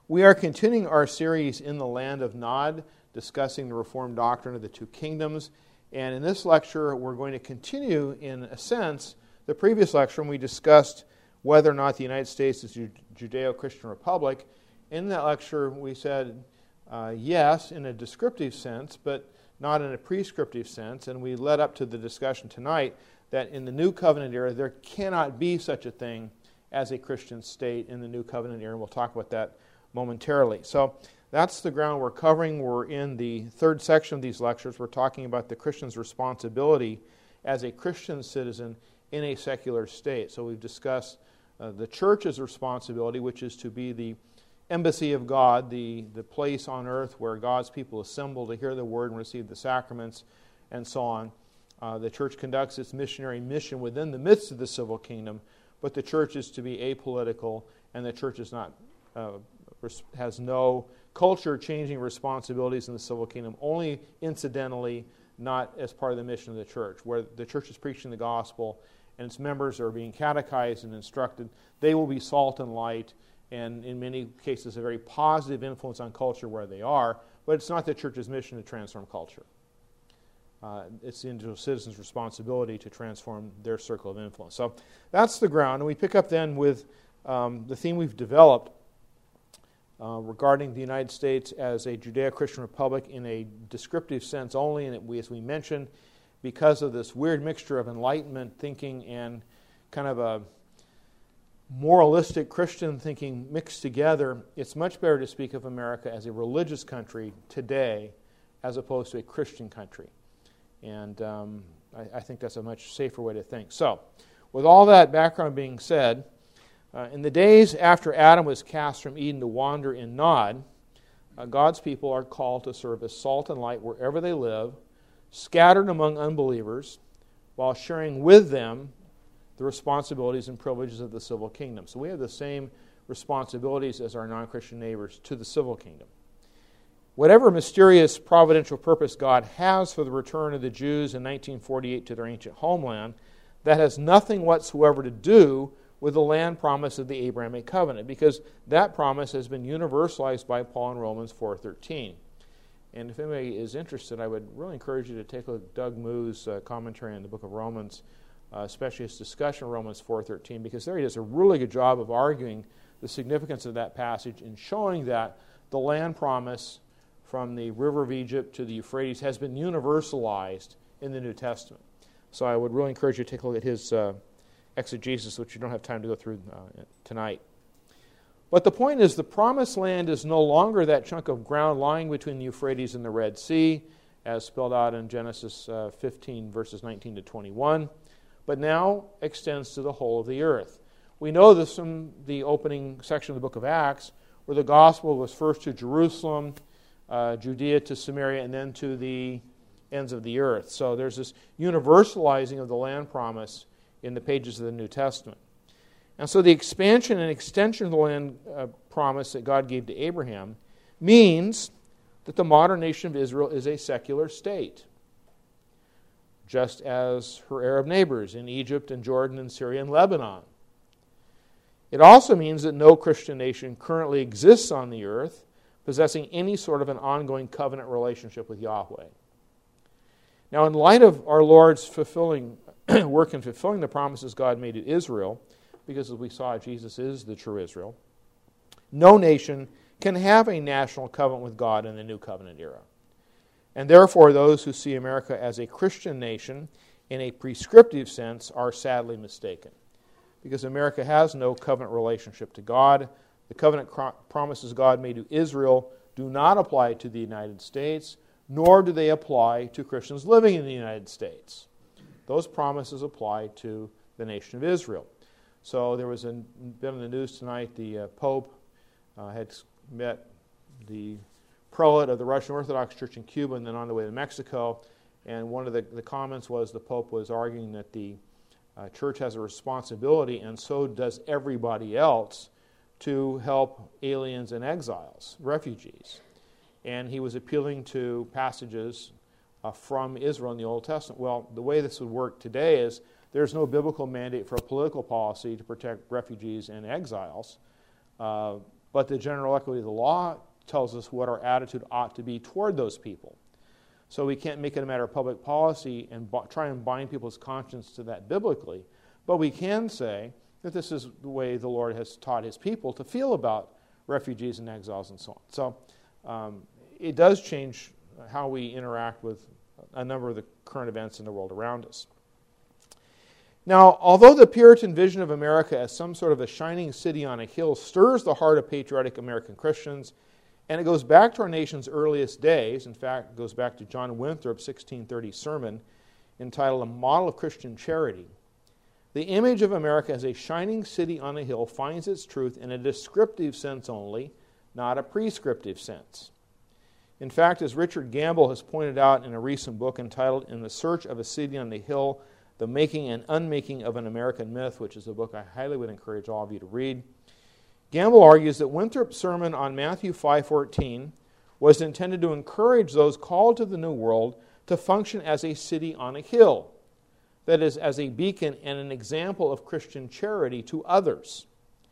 We are continuing our series in the land of Nod, discussing the Reformed doctrine of the two kingdoms. And in this lecture, we're going to continue, in a sense, the previous lecture when we discussed whether or not the United States is a Judeo-Christian republic. In that lecture, we said yes, in a descriptive sense, but not in a prescriptive sense. And we led up to the discussion tonight that in the New Covenant era, there cannot be such a thing as a Christian state in the New Covenant era. And we'll talk about that momentarily. So that's the ground we're covering. We're in the third section of these lectures. We're talking about the Christian's responsibility as a Christian citizen in a secular state. So we've discussed the church's responsibility, which is to be the embassy of God, the place on earth where God's people assemble to hear the word and receive the sacraments and so on. The church conducts its missionary mission within the midst of the civil kingdom, but the church is to be apolitical, and the church is not has no culture-changing responsibilities in the civil kingdom, only incidentally, not as part of the mission of the church. Where the church is preaching the gospel and its members are being catechized and instructed, they will be salt and light, and in many cases a very positive influence on culture where they are, but it's not the church's mission to transform culture. It's the individual citizen's responsibility to transform their circle of influence. So that's the ground, and we pick up then with the theme we've developed regarding the United States as a Judeo-Christian republic in a descriptive sense only, and as we mentioned, because of this weird mixture of Enlightenment thinking and kind of a moralistic Christian thinking mixed together, it's much better to speak of America as a religious country today as opposed to a Christian country. And I think that's a much safer way to think. So, with all that background being said, in the days after Adam was cast from Eden to wander in Nod, God's people are called to serve as salt and light wherever they live, scattered among unbelievers, while sharing with them the responsibilities and privileges of the civil kingdom. So we have the same responsibilities as our non-Christian neighbors to the civil kingdom. Whatever mysterious providential purpose God has for the return of the Jews in 1948 to their ancient homeland, that has nothing whatsoever to do with the land promise of the Abrahamic covenant, because that promise has been universalized by Paul in Romans 4:13. And if anybody is interested, I would really encourage you to take a look at Doug Moo's commentary on the book of Romans, especially his discussion of Romans 4:13, because there he does a really good job of arguing the significance of that passage and showing that the land promise from the river of Egypt to the Euphrates has been universalized in the New Testament. So I would really encourage you to take a look at his exegesis, which you don't have time to go through tonight. But the point is, the promised land is no longer that chunk of ground lying between the Euphrates and the Red Sea, as spelled out in Genesis 15, verses 19 to 21, but now extends to the whole of the earth. We know this from the opening section of the book of Acts, where the gospel was first to Jerusalem, Judea to Samaria, and then to the ends of the earth. So there's this universalizing of the land promise in the pages of the New Testament. And so the expansion and extension of the land promise that God gave to Abraham means that the modern nation of Israel is a secular state, just as her Arab neighbors in Egypt and Jordan and Syria and Lebanon. It also means that no Christian nation currently exists on the earth possessing any sort of an ongoing covenant relationship with Yahweh. Now, in light of our Lord's fulfilling work in fulfilling the promises God made to Israel, because as we saw, Jesus is the true Israel, no nation can have a national covenant with God in the New Covenant era. And therefore, those who see America as a Christian nation in a prescriptive sense are sadly mistaken, because America has no covenant relationship to God. The covenant promises God made to Israel do not apply to the United States, nor do they apply to Christians living in the United States. Those promises apply to the nation of Israel. So there was been in the news tonight, the Pope had met the prelate of the Russian Orthodox Church in Cuba and then on the way to Mexico. And one of the comments was the Pope was arguing that the church has a responsibility, and so does everybody else, to help aliens and exiles, refugees. And he was appealing to passages from Israel in the Old Testament. Well, the way this would work today is there's no biblical mandate for a political policy to protect refugees and exiles. but the general equity of the law tells us what our attitude ought to be toward those people. So we can't make it a matter of public policy and try and bind people's conscience to that biblically. But we can say that this is the way the Lord has taught his people to feel about refugees and exiles and so on. So it does change how we interact with a number of the current events in the world around us. Now, although the Puritan vision of America as some sort of a shining city on a hill stirs the heart of patriotic American Christians, and it goes back to our nation's earliest days, in fact, it goes back to John Winthrop's 1630 sermon entitled A Model of Christian Charity, the image of America as a shining city on a hill finds its truth in a descriptive sense only, not a prescriptive sense. In fact, as Richard Gamble has pointed out in a recent book entitled In the Search of a City on the Hill, The Making and Unmaking of an American Myth, which is a book I highly would encourage all of you to read, Gamble argues that Winthrop's sermon on Matthew 5:14 was intended to encourage those called to the New World to function as a city on a hill, that is, as a beacon and an example of Christian charity to others.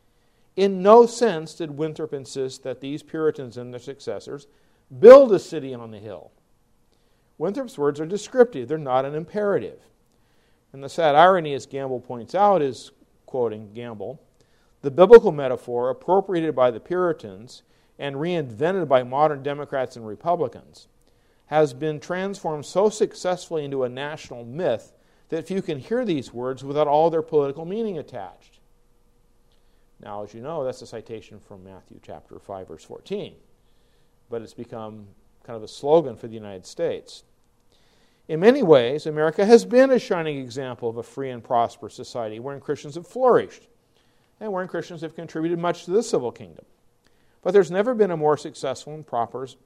In no sense did Winthrop insist that these Puritans and their successors build a city on the hill. Winthrop's words are descriptive, they're not an imperative. And the sad irony, as Gamble points out, is, quoting Gamble, the biblical metaphor appropriated by the Puritans and reinvented by modern Democrats and Republicans has been transformed so successfully into a national myth that few can hear these words without all their political meaning attached. Now, as you know, that's a citation from Matthew chapter 5, verse 14. But it's become kind of a slogan for the United States. In many ways, America has been a shining example of a free and prosperous society wherein Christians have flourished and wherein Christians have contributed much to the civil kingdom. But there's never been a more successful and prosperous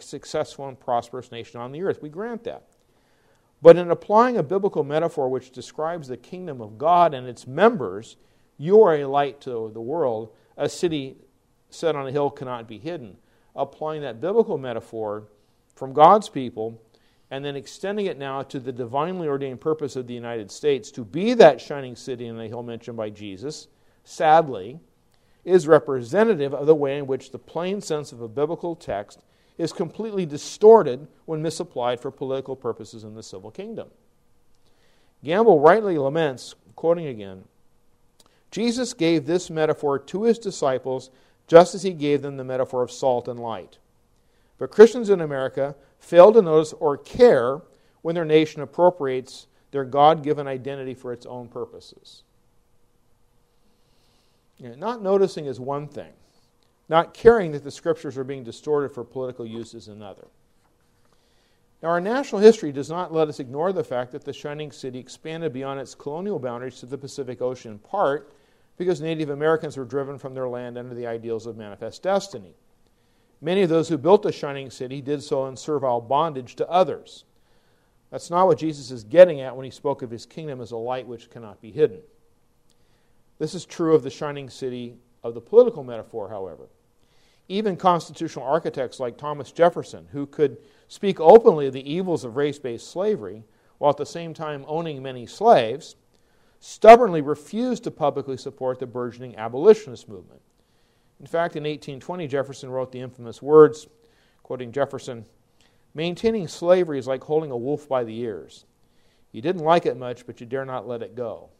nation on the earth. We grant that. But in applying a biblical metaphor which describes the kingdom of God and its members, you are a light to the world. A city set on a hill cannot be hidden. Applying that biblical metaphor from God's people and then extending it now to the divinely ordained purpose of the United States to be that shining city on the hill mentioned by Jesus, sadly, is representative of the way in which the plain sense of a biblical text is completely distorted when misapplied for political purposes in the civil kingdom. Gamble rightly laments, quoting again, Jesus gave this metaphor to his disciples just as he gave them the metaphor of salt and light. But Christians in America fail to notice or care when their nation appropriates their God-given identity for its own purposes. Not noticing is one thing. Not caring that the Scriptures are being distorted for political use is another. Now, our national history does not let us ignore the fact that the shining city expanded beyond its colonial boundaries to the Pacific Ocean in part because Native Americans were driven from their land under the ideals of manifest destiny. Many of those who built the shining city did so in servile bondage to others. That's not what Jesus is getting at when he spoke of his kingdom as a light which cannot be hidden. This is true of the shining city of the political metaphor, however. Even constitutional architects like Thomas Jefferson, who could speak openly of the evils of race-based slavery while at the same time owning many slaves, stubbornly refused to publicly support the burgeoning abolitionist movement. In fact, in 1820, Jefferson wrote the infamous words, quoting Jefferson, "Maintaining slavery is like holding a wolf by the ears. You didn't like it much, but you dare not let it go."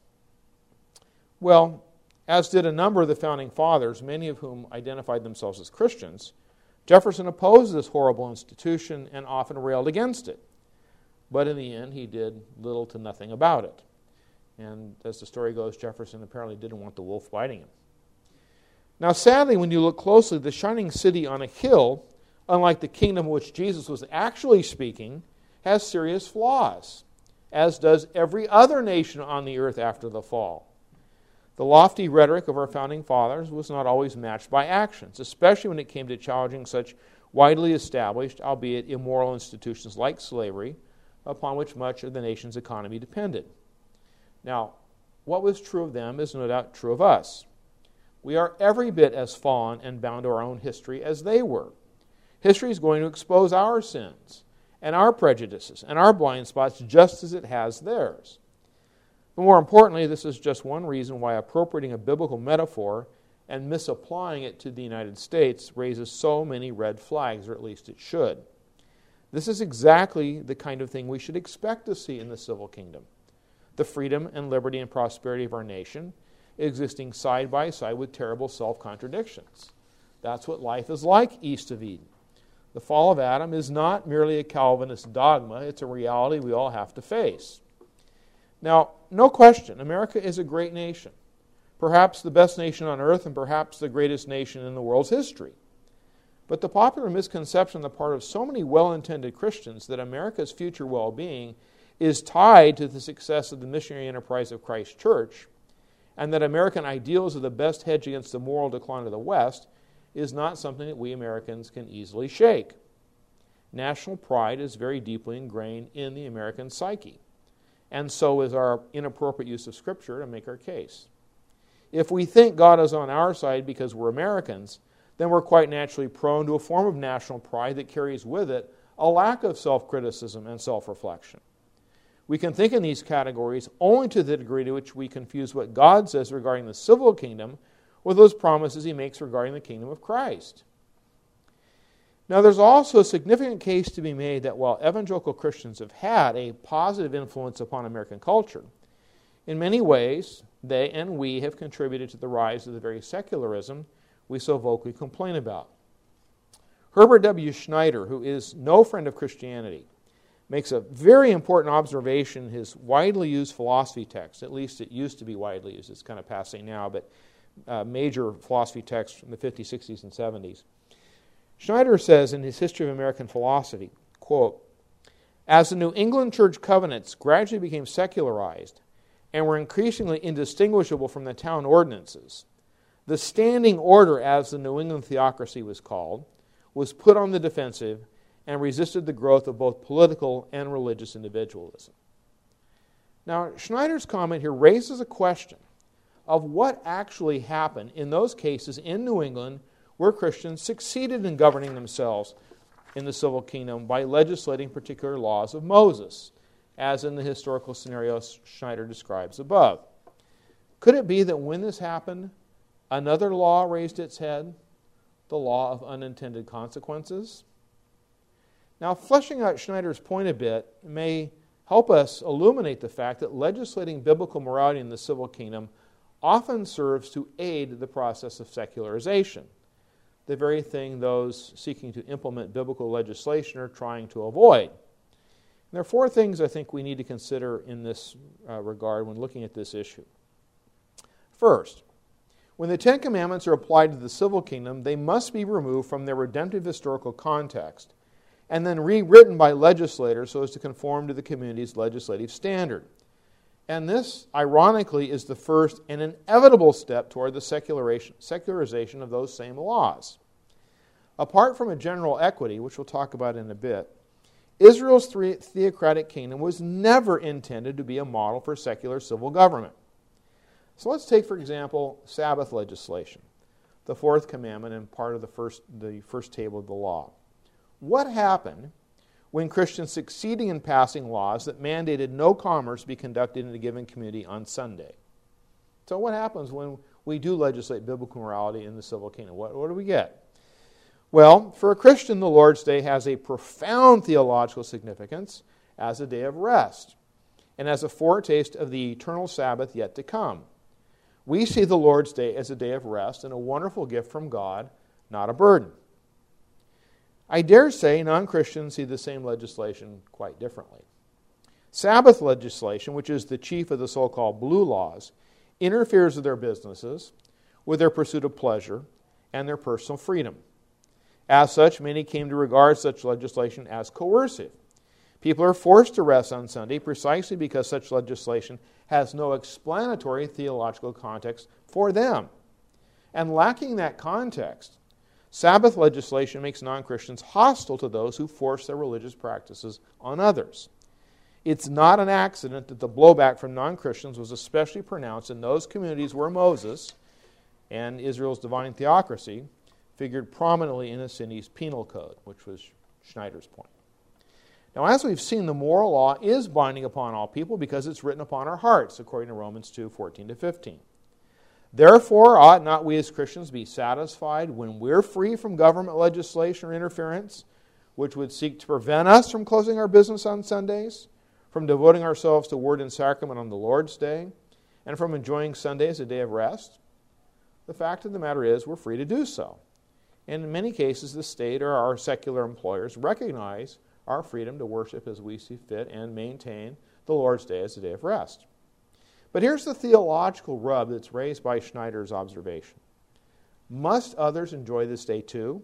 Well, as did a number of the founding fathers, many of whom identified themselves as Christians, Jefferson opposed this horrible institution and often railed against it. But in the end, he did little to nothing about it. And as the story goes, Jefferson apparently didn't want the wolf biting him. Now, sadly, when you look closely, the shining city on a hill, unlike the kingdom of which Jesus was actually speaking, has serious flaws, as does every other nation on the earth after the fall. The lofty rhetoric of our founding fathers was not always matched by actions, especially when it came to challenging such widely established, albeit immoral institutions like slavery, upon which much of the nation's economy depended. Now, what was true of them is no doubt true of us. We are every bit as fallen and bound to our own history as they were. History is going to expose our sins and our prejudices and our blind spots just as it has theirs. But more importantly, this is just one reason why appropriating a biblical metaphor and misapplying it to the United States raises so many red flags, or at least it should. This is exactly the kind of thing we should expect to see in the civil kingdom. The freedom and liberty and prosperity of our nation existing side by side with terrible self-contradictions. That's what life is like east of Eden. The fall of Adam is not merely a Calvinist dogma, it's a reality we all have to face. Now, no question, America is a great nation. Perhaps the best nation on earth and perhaps the greatest nation in the world's history. But the popular misconception on the part of so many well-intended Christians that America's future well-being is tied to the success of the missionary enterprise of Christ Church, and that American ideals are the best hedge against the moral decline of the West, is not something that we Americans can easily shake. National pride is very deeply ingrained in the American psyche, and so is our inappropriate use of Scripture to make our case. If we think God is on our side because we're Americans, then we're quite naturally prone to a form of national pride that carries with it a lack of self-criticism and self-reflection. We can think in these categories only to the degree to which we confuse what God says regarding the civil kingdom with those promises he makes regarding the kingdom of Christ. Now, there's also a significant case to be made that while evangelical Christians have had a positive influence upon American culture, in many ways, they and we have contributed to the rise of the very secularism we so vocally complain about. Herbert W. Schneider, who is no friend of Christianity, makes a very important observation in his widely used philosophy text. At least it used to be widely used. It's kind of passé now, but major philosophy text from the 50s, 60s, and 70s. Schneider says in his History of American Philosophy, quote, "As the New England church covenants gradually became secularized and were increasingly indistinguishable from the town ordinances, the standing order, as the New England theocracy was called, was put on the defensive and resisted the growth of both political and religious individualism." Now, Schneider's comment here raises a question of what actually happened in those cases in New England where Christians succeeded in governing themselves in the civil kingdom by legislating particular laws of Moses, as in the historical scenarios Schneider describes above. Could it be that when this happened, another law raised its head, the law of unintended consequences? Now, fleshing out Schneider's point a bit may help us illuminate the fact that legislating biblical morality in the civil kingdom often serves to aid the process of secularization, the very thing those seeking to implement biblical legislation are trying to avoid. And there are four things I think we need to consider in this regard when looking at this issue. First, when the Ten Commandments are applied to the civil kingdom, they must be removed from their redemptive historical context and then rewritten by legislators so as to conform to the community's legislative standard. And this, ironically, is the first and inevitable step toward the secularization of those same laws. Apart from a general equity, which we'll talk about in a bit, Israel's theocratic kingdom was never intended to be a model for secular civil government. So let's take, for example, Sabbath legislation, the fourth commandment and part of the first table of the law. What happened when Christians succeeded in passing laws that mandated no commerce be conducted in a given community on Sunday? So what happens when we do legislate biblical morality in the civil kingdom? What do we get? Well, for a Christian, the Lord's Day has a profound theological significance as a day of rest and as a foretaste of the eternal Sabbath yet to come. We see the Lord's Day as a day of rest and a wonderful gift from God, not a burden. I dare say non-Christians see the same legislation quite differently. Sabbath legislation, which is the chief of the so-called blue laws, interferes with their businesses, with their pursuit of pleasure, and their personal freedom. As such, many came to regard such legislation as coercive. People are forced to rest on Sunday precisely because such legislation has no explanatory theological context for them. And lacking that context, Sabbath legislation makes non-Christians hostile to those who force their religious practices on others. It's not an accident that the blowback from non-Christians was especially pronounced in those communities where Moses and Israel's divine theocracy figured prominently in the city's penal code, which was Schneider's point. Now, as we've seen, the moral law is binding upon all people because it's written upon our hearts, according to Romans 2:14-15. Therefore, ought not we as Christians be satisfied when we're free from government legislation or interference, which would seek to prevent us from closing our business on Sundays, from devoting ourselves to word and sacrament on the Lord's Day, and from enjoying Sunday as a day of rest? The fact of the matter is we're free to do so. And in many cases, the state or our secular employers recognize our freedom to worship as we see fit and maintain the Lord's Day as a day of rest. But here's the theological rub that's raised by Schneider's observation. Must others enjoy this day too?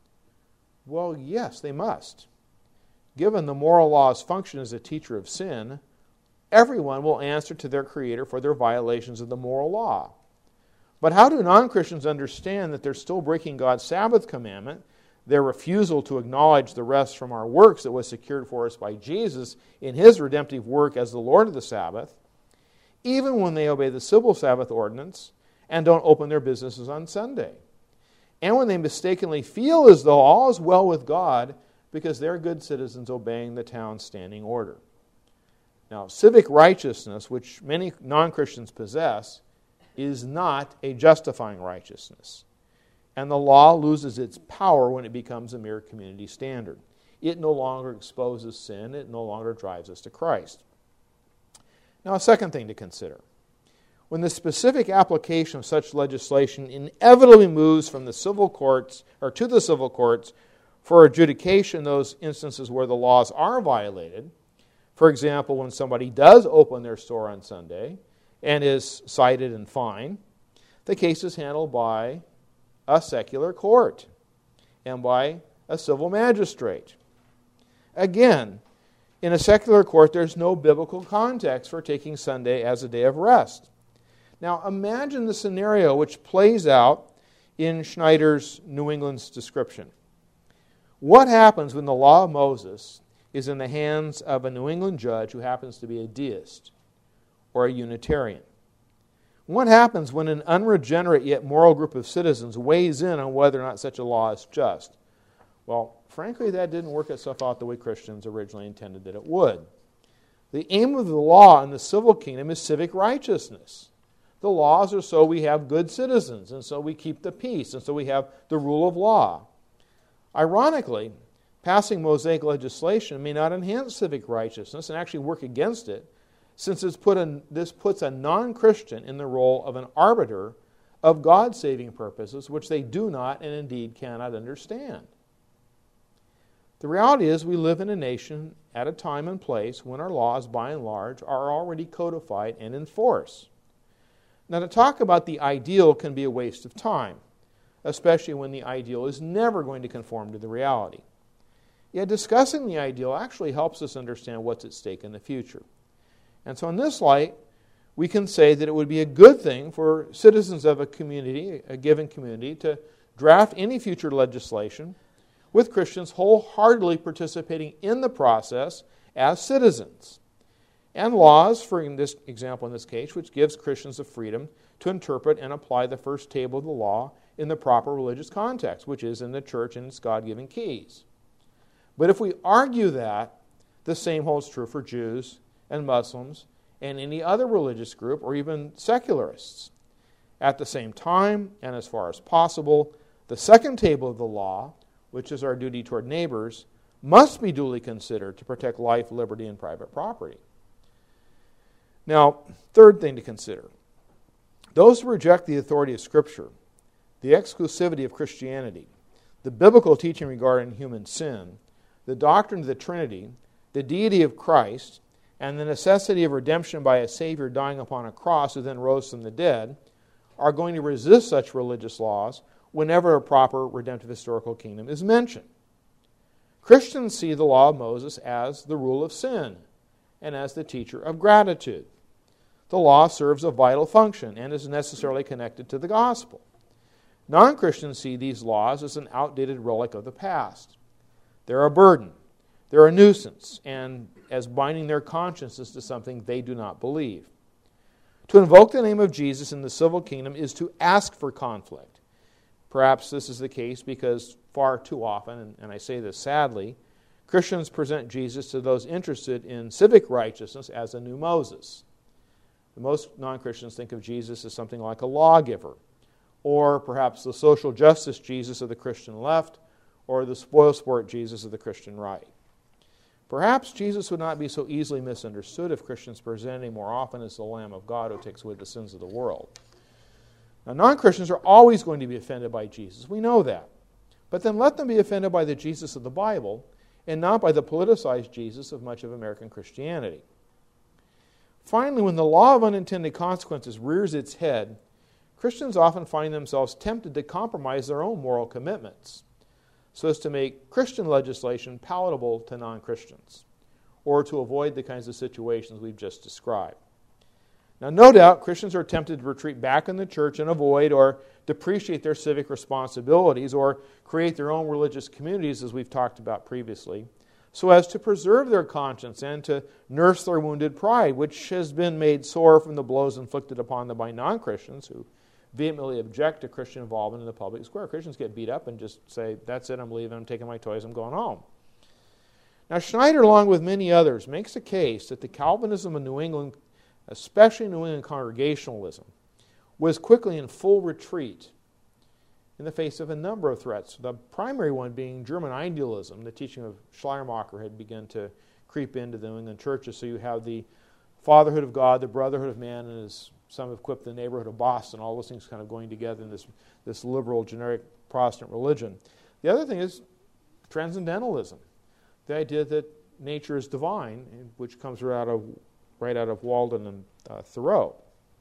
Well, yes, they must. Given the moral law's function as a teacher of sin, everyone will answer to their Creator for their violations of the moral law. But how do non-Christians understand that they're still breaking God's Sabbath commandment, their refusal to acknowledge the rest from our works that was secured for us by Jesus in His redemptive work as the Lord of the Sabbath, even when they obey the civil Sabbath ordinance and don't open their businesses on Sunday? And when they mistakenly feel as though all is well with God because they're good citizens obeying the town's standing order. Now, civic righteousness, which many non-Christians possess, is not a justifying righteousness. And the law loses its power when it becomes a mere community standard. It no longer exposes sin. It no longer drives us to Christ. Now, a second thing to consider. When the specific application of such legislation inevitably moves from the civil courts or to the civil courts for adjudication in those instances where the laws are violated, for example, when somebody does open their store on Sunday and is cited and fined, the case is handled by a secular court and by a civil magistrate. Again, in a secular court, there's no biblical context for taking Sunday as a day of rest. Now, imagine the scenario which plays out in Schneider's New England's description. What happens when the law of Moses is in the hands of a New England judge who happens to be a deist or a Unitarian? What happens when an unregenerate yet moral group of citizens weighs in on whether or not such a law is just? Well, frankly, that didn't work itself out the way Christians originally intended that it would. The aim of the law in the civil kingdom is civic righteousness. The laws are so we have good citizens, and so we keep the peace, and so we have the rule of law. Ironically, passing Mosaic legislation may not enhance civic righteousness and actually work against it, since this puts a non-Christian in the role of an arbiter of God's saving purposes, which they do not and indeed cannot understand. The reality is we live in a nation at a time and place when our laws, by and large, are already codified and in force. Now, to talk about the ideal can be a waste of time, especially when the ideal is never going to conform to the reality. Yet discussing the ideal actually helps us understand what's at stake in the future. And so in this light, we can say that it would be a good thing for citizens of a community, a given community, to draft any future legislation with Christians wholeheartedly participating in the process as citizens. And laws, for in this example in this case, which gives Christians the freedom to interpret and apply the first table of the law in the proper religious context, which is in the church and its God-given keys. But if we argue that, the same holds true for Jews and Muslims and any other religious group or even secularists. At the same time, and as far as possible, the second table of the law, which is our duty toward neighbors, must be duly considered to protect life, liberty, and private property. Now, third thing to consider. Those who reject the authority of Scripture, the exclusivity of Christianity, the biblical teaching regarding human sin, the doctrine of the Trinity, the deity of Christ, and the necessity of redemption by a Savior dying upon a cross who then rose from the dead, are going to resist such religious laws whenever a proper redemptive historical kingdom is mentioned. Christians see the law of Moses as the rule of sin and as the teacher of gratitude. The law serves a vital function and is necessarily connected to the gospel. Non-Christians see these laws as an outdated relic of the past. They're a burden, they're a nuisance, and as binding their consciences to something they do not believe. To invoke the name of Jesus in the civil kingdom is to ask for conflict. Perhaps this is the case because far too often, and I say this sadly, Christians present Jesus to those interested in civic righteousness as a new Moses. Most non-Christians think of Jesus as something like a lawgiver, or perhaps the social justice Jesus of the Christian left, or the spoilsport Jesus of the Christian right. Perhaps Jesus would not be so easily misunderstood if Christians presented him more often as the Lamb of God who takes away the sins of the world. Now, non-Christians are always going to be offended by Jesus. We know that. But then let them be offended by the Jesus of the Bible and not by the politicized Jesus of much of American Christianity. Finally, when the law of unintended consequences rears its head, Christians often find themselves tempted to compromise their own moral commitments so as to make Christian legislation palatable to non-Christians, or to avoid the kinds of situations we've just described. Now, no doubt, Christians are tempted to retreat back in the church and avoid or depreciate their civic responsibilities or create their own religious communities, as we've talked about previously, so as to preserve their conscience and to nurse their wounded pride, which has been made sore from the blows inflicted upon them by non-Christians who vehemently object to Christian involvement in the public square. Christians get beat up and just say, that's it, I'm leaving, I'm taking my toys, I'm going home. Now, Schneider, along with many others, makes a case that the Calvinism of New England, especially New England Congregationalism, was quickly in full retreat in the face of a number of threats. The primary one being German idealism. The teaching of Schleiermacher had begun to creep into the New England churches. So you have the fatherhood of God, the brotherhood of man, and as some have quipped, the neighborhood of Boston, all those things kind of going together in this liberal, generic Protestant religion. The other thing is transcendentalism, the idea that nature is divine, which comes right out of Walden and Thoreau.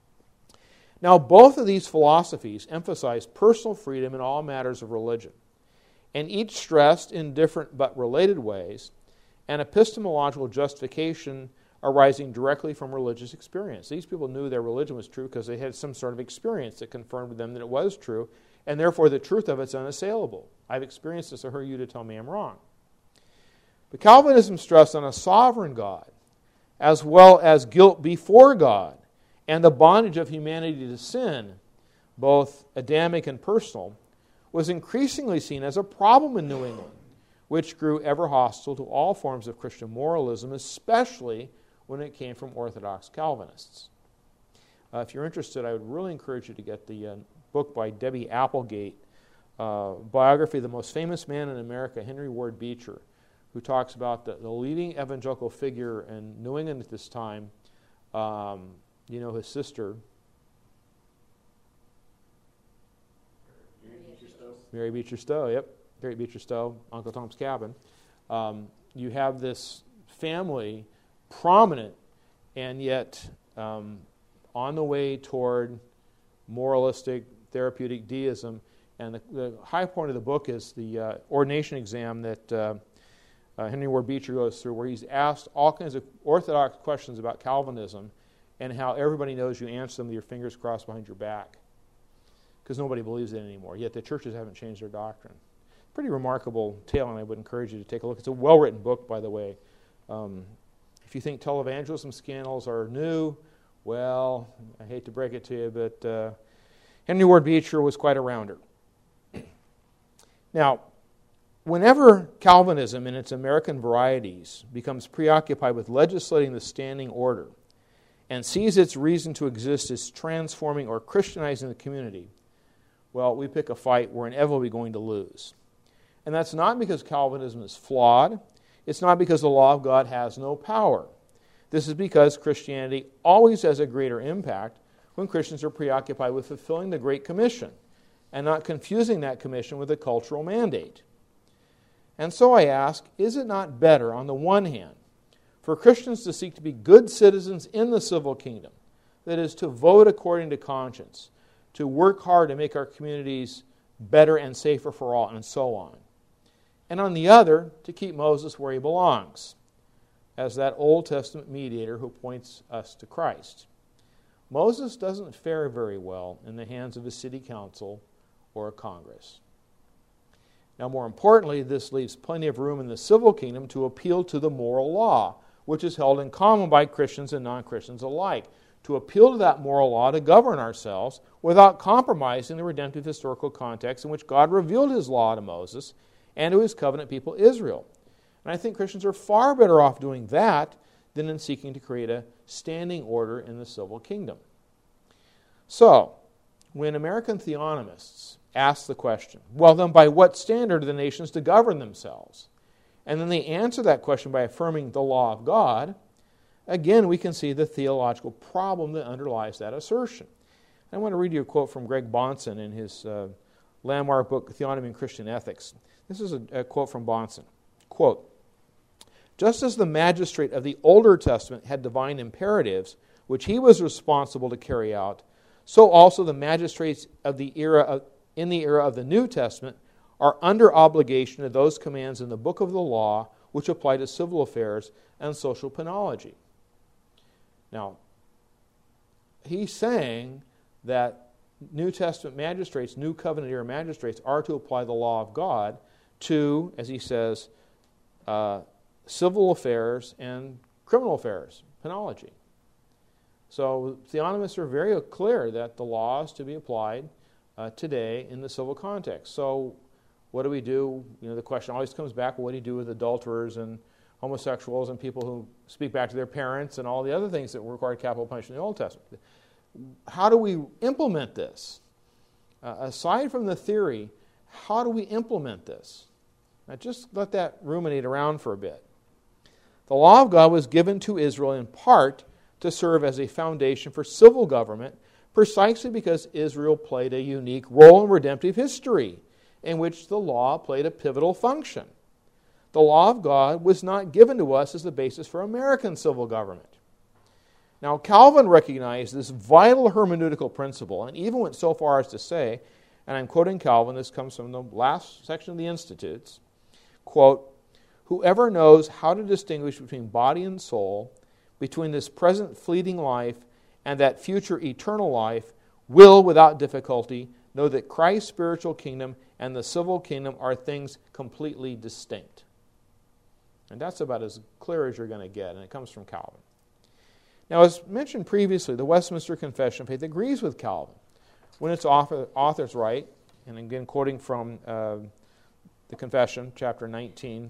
Now, both of these philosophies emphasize personal freedom in all matters of religion, and each stressed in different but related ways an epistemological justification arising directly from religious experience. These people knew their religion was true because they had some sort of experience that confirmed to them that it was true, and therefore the truth of it is unassailable. I've experienced this, so who are you to tell me I'm wrong? But Calvinism stressed on a sovereign God, as well as guilt before God, and the bondage of humanity to sin, both Adamic and personal, was increasingly seen as a problem in New England, which grew ever hostile to all forms of Christian moralism, especially when it came from Orthodox Calvinists. If you're interested, I would really encourage you to get the book by Debbie Applegate, biography of the most famous man in America, Henry Ward Beecher, who talks about the leading evangelical figure in New England at this time. His sister, Mary Beecher Stowe. Yep, Mary Beecher Stowe, Uncle Tom's Cabin. You have this family, prominent, and yet on the way toward moralistic, therapeutic deism. And the high point of the book is the ordination exam that Henry Ward Beecher goes through, where he's asked all kinds of orthodox questions about Calvinism, and how everybody knows you answer them with your fingers crossed behind your back, because nobody believes it anymore. Yet the churches haven't changed their doctrine. Pretty remarkable tale, and I would encourage you to take a look. It's a well-written book, by the way. If you think televangelism scandals are new, well, I hate to break it to you, but Henry Ward Beecher was quite a rounder. Now, whenever Calvinism in its American varieties becomes preoccupied with legislating the standing order and sees its reason to exist as transforming or Christianizing the community, well, we pick a fight we're inevitably going to lose. And that's not because Calvinism is flawed. It's not because the law of God has no power. This is because Christianity always has a greater impact when Christians are preoccupied with fulfilling the Great Commission and not confusing that commission with a cultural mandate. And so I ask, is it not better, on the one hand, for Christians to seek to be good citizens in the civil kingdom, that is, to vote according to conscience, to work hard to make our communities better and safer for all, and so on, and on the other, to keep Moses where he belongs, as that Old Testament mediator who points us to Christ? Moses doesn't fare very well in the hands of a city council or a Congress. Now, more importantly, this leaves plenty of room in the civil kingdom to appeal to the moral law, which is held in common by Christians and non-Christians alike, to appeal to that moral law to govern ourselves without compromising the redemptive historical context in which God revealed his law to Moses and to his covenant people Israel. And I think Christians are far better off doing that than in seeking to create a standing order in the civil kingdom. So, when American theonomists ask the question, well then by what standard are the nations to govern themselves? And then they answer that question by affirming the law of God, again we can see the theological problem that underlies that assertion. I want to read you a quote from Greg Bahnsen in his landmark book, Theonomy and Christian Ethics. This is a quote from Bahnsen. Quote, "Just as the magistrate of the Older Testament had divine imperatives, which he was responsible to carry out, so also the magistrates of the in the era of the New Testament are under obligation to those commands in the book of the law which apply to civil affairs and social penology." Now, he's saying that New Testament magistrates, New Covenant era magistrates, are to apply the law of God to, as he says, civil affairs and criminal affairs, penology. So theonomists are very clear that the law is to be applied today in the civil context. So what do we do? The question always comes back, well, what do you do with adulterers and homosexuals and people who speak back to their parents and all the other things that required capital punishment in the Old Testament? How do we implement this? Aside from the theory, how do we implement this? Now just let that ruminate around for a bit. The law of God was given to Israel in part to serve as a foundation for civil government, precisely because Israel played a unique role in redemptive history, in which the law played a pivotal function. The law of God was not given to us as the basis for American civil government. Now, Calvin recognized this vital hermeneutical principle and even went so far as to say, and I'm quoting Calvin, this comes from the last section of the Institutes, quote, "Whoever knows how to distinguish between body and soul, between this present fleeting life and that future eternal life, will, without difficulty, know that Christ's spiritual kingdom and the civil kingdom are things completely distinct." And that's about as clear as you're going to get, and it comes from Calvin. Now, as mentioned previously, the Westminster Confession of Faith agrees with Calvin when its authors write, and again quoting from the Confession, chapter 19,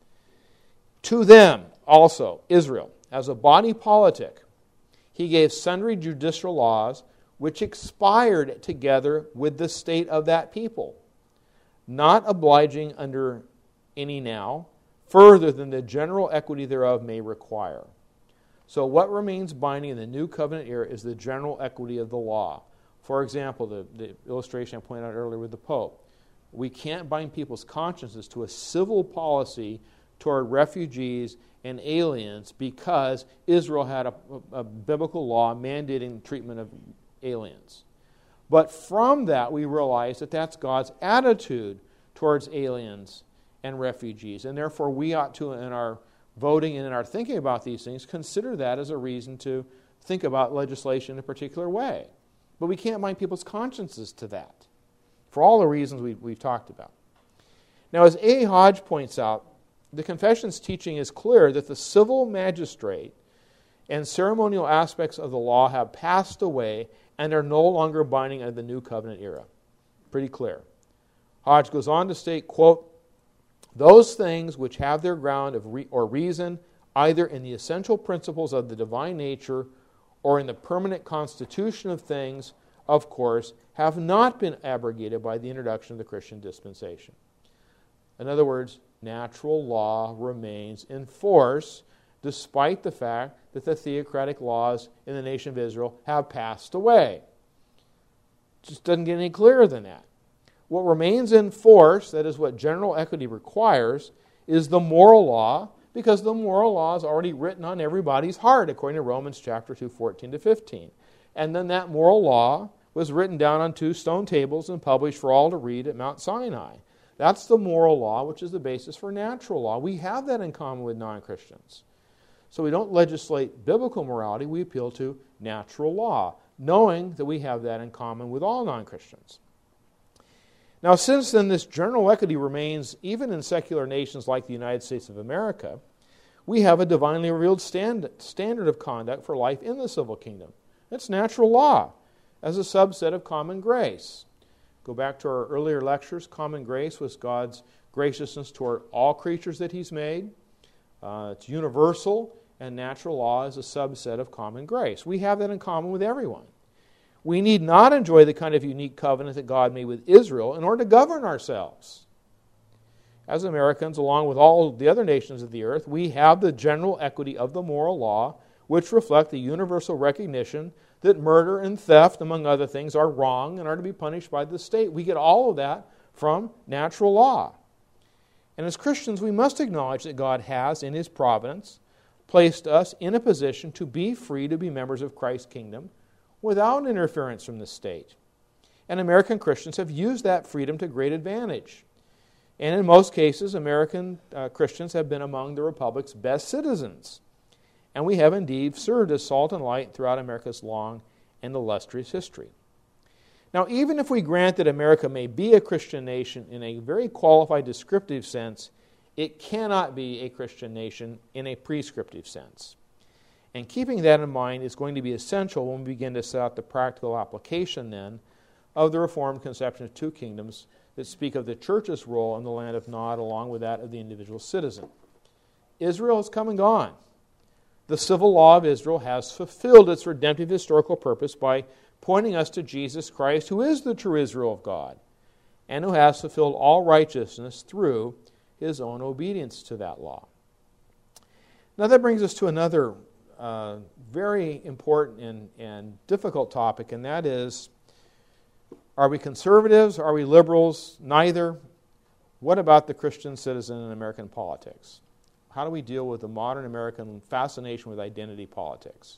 "To them also, Israel, as a body politic, he gave sundry judicial laws which expired together with the state of that people, not obliging under any now, further than the general equity thereof may require." So what remains binding in the New Covenant era is the general equity of the law. For example, the illustration I pointed out earlier with the Pope. We can't bind people's consciences to a civil policy toward refugees and aliens because Israel had a biblical law mandating the treatment of aliens. But from that, we realize that that's God's attitude towards aliens and refugees. And therefore, we ought to, in our voting and in our thinking about these things, consider that as a reason to think about legislation in a particular way. But we can't bind people's consciences to that, for all the reasons we've talked about. Now, as A. Hodge points out, the Confession's teaching is clear that the civil magistrate and ceremonial aspects of the law have passed away and are no longer binding under the New Covenant era. Pretty clear. Hodge goes on to state, quote, "Those things which have their ground of or reason either in the essential principles of the divine nature or in the permanent constitution of things, of course, have not been abrogated by the introduction of the Christian dispensation." In other words, natural law remains in force despite the fact that the theocratic laws in the nation of Israel have passed away. It just doesn't get any clearer than that. What remains in force, that is what general equity requires, is the moral law, because the moral law is already written on everybody's heart, according to Romans chapter 2, 14 to 15. And then that moral law was written down on 2 stone tables and published for all to read at Mount Sinai. That's the moral law, which is the basis for natural law. We have that in common with non-Christians. So we don't legislate biblical morality, we appeal to natural law, knowing that we have that in common with all non-Christians. Now, since then, this general equity remains even in secular nations like the United States of America, we have a divinely revealed standard of conduct for life in the civil kingdom. It's natural law as a subset of common grace. Go back to our earlier lectures. Common grace was God's graciousness toward all creatures that He's made. It's universal, and natural law is a subset of common grace. We have that in common with everyone. We need not enjoy the kind of unique covenant that God made with Israel in order to govern ourselves. As Americans, along with all the other nations of the earth, we have the general equity of the moral law, which reflect the universal recognition that murder and theft, among other things, are wrong and are to be punished by the state. We get all of that from natural law. And as Christians, we must acknowledge that God has, in His providence, placed us in a position to be free to be members of Christ's kingdom without interference from the state. And American Christians have used that freedom to great advantage. And in most cases, American Christians have been among the Republic's best citizens. And we have indeed served as salt and light throughout America's long and illustrious history. Now, even if we grant that America may be a Christian nation in a very qualified descriptive sense, it cannot be a Christian nation in a prescriptive sense. And keeping that in mind is going to be essential when we begin to set out the practical application then of the Reformed conception of two kingdoms that speak of the church's role in the land of Nod along with that of the individual citizen. Israel has come and gone. The civil law of Israel has fulfilled its redemptive historical purpose by pointing us to Jesus Christ, who is the true Israel of God, and who has fulfilled all righteousness through His own obedience to that law. Now that brings us to another very important and difficult topic, and that is, are we conservatives? Are we liberals? Neither. What about the Christian citizen in American politics? How do we deal with the modern American fascination with identity politics?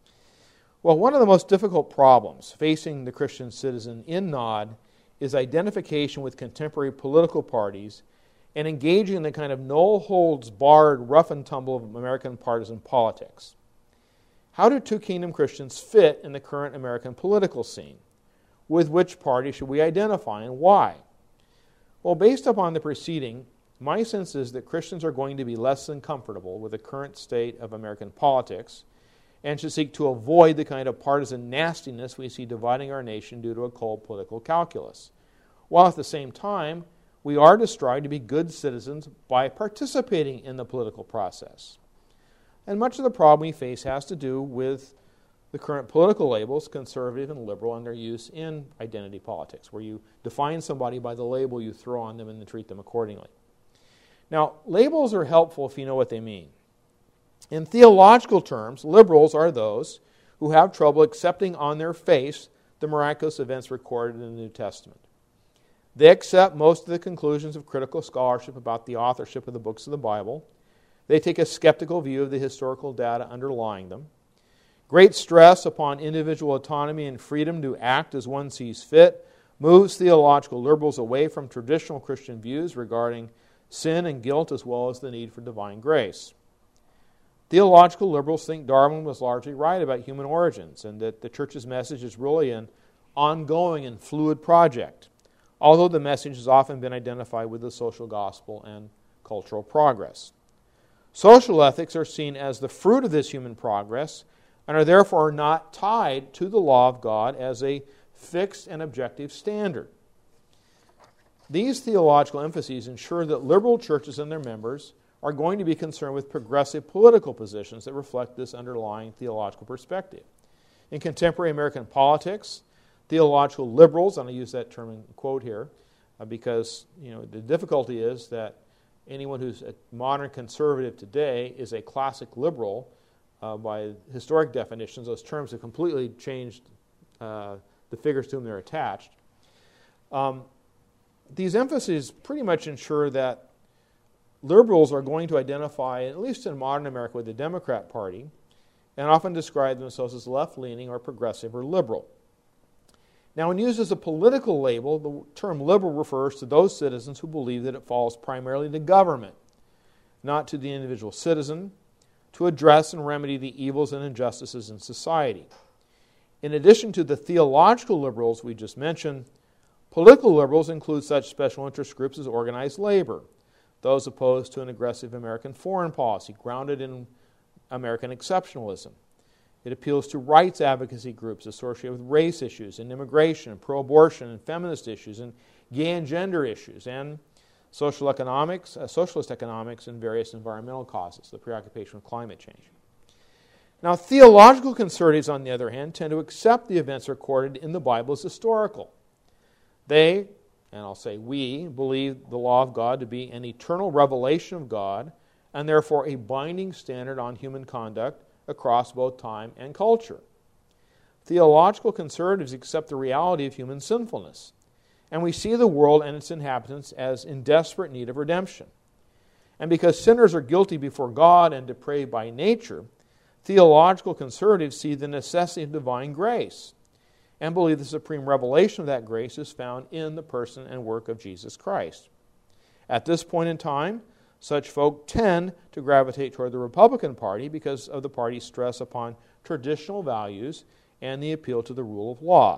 Well, one of the most difficult problems facing the Christian citizen in Nod is identification with contemporary political parties and engaging in the kind of no-holds-barred rough and tumble of American partisan politics. How do two kingdom Christians fit in the current American political scene? With which party should we identify and why? Well, based upon the preceding, my sense is that Christians are going to be less than comfortable with the current state of American politics and should seek to avoid the kind of partisan nastiness we see dividing our nation due to a cold political calculus, while at the same time we are to strive to be good citizens by participating in the political process. And much of the problem we face has to do with the current political labels, conservative and liberal, and their use in identity politics, where you define somebody by the label you throw on them and then treat them accordingly. Now, labels are helpful if you know what they mean. In theological terms, liberals are those who have trouble accepting on their face the miraculous events recorded in the New Testament. They accept most of the conclusions of critical scholarship about the authorship of the books of the Bible. They take a skeptical view of the historical data underlying them. Great stress upon individual autonomy and freedom to act as one sees fit moves theological liberals away from traditional Christian views regarding sin and guilt as well as the need for divine grace. Theological liberals think Darwin was largely right about human origins and that the church's message is really an ongoing and fluid project, although the message has often been identified with the social gospel and cultural progress. Social ethics are seen as the fruit of this human progress and are therefore not tied to the law of God as a fixed and objective standard. These theological emphases ensure that liberal churches and their members are going to be concerned with progressive political positions that reflect this underlying theological perspective. In contemporary American politics, theological liberals, and I use that term in quote here, because the difficulty is that anyone who's a modern conservative today is a classic liberal. By historic definitions, those terms have completely changed the figures to whom they're attached. These emphases pretty much ensure that liberals are going to identify, at least in modern America, with the Democrat Party, and often describe themselves as left-leaning or progressive or liberal. Now, when used as a political label, the term liberal refers to those citizens who believe that it falls primarily to government, not to the individual citizen, to address and remedy the evils and injustices in society. In addition to the theological liberals we just mentioned, political liberals include such special interest groups as organized labor, those opposed to an aggressive American foreign policy grounded in American exceptionalism. It appeals to rights advocacy groups associated with race issues and immigration and pro-abortion and feminist issues and gay and gender issues and socialist economics and various environmental causes, the preoccupation with climate change. Now, theological conservatives, on the other hand, tend to accept the events recorded in the Bible as historical. They, and I'll say we, believe the law of God to be an eternal revelation of God and therefore a binding standard on human conduct across both time and culture. Theological conservatives accept the reality of human sinfulness, and we see the world and its inhabitants as in desperate need of redemption. And because sinners are guilty before God and depraved by nature, theological conservatives see the necessity of divine grace and believe the supreme revelation of that grace is found in the person and work of Jesus Christ. At this point in time, such folk tend to gravitate toward the Republican Party because of the party's stress upon traditional values and the appeal to the rule of law.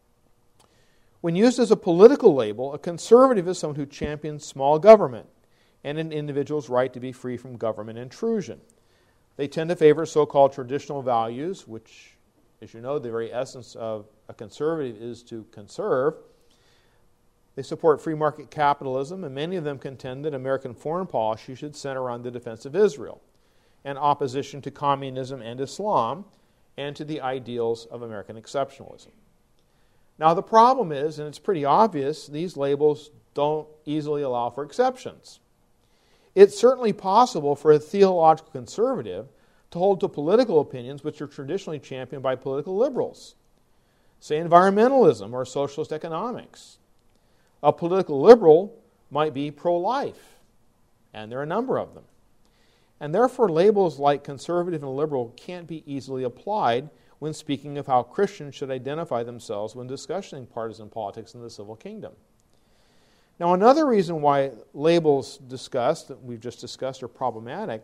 When used as a political label, a conservative is someone who champions small government and an individual's right to be free from government intrusion. They tend to favor so-called traditional values, which, as you know, the very essence of a conservative is to conserve. They support free market capitalism, and many of them contend that American foreign policy should center on the defense of Israel and opposition to communism and Islam and to the ideals of American exceptionalism. Now, the problem is, and it's pretty obvious, these labels don't easily allow for exceptions. It's certainly possible for a theological conservative to hold to political opinions which are traditionally championed by political liberals, say environmentalism or socialist economics. A political liberal might be pro-life, and there are a number of them. And therefore, labels like conservative and liberal can't be easily applied when speaking of how Christians should identify themselves when discussing partisan politics in the civil kingdom. Now, another reason why labels discussed, that we've just discussed, are problematic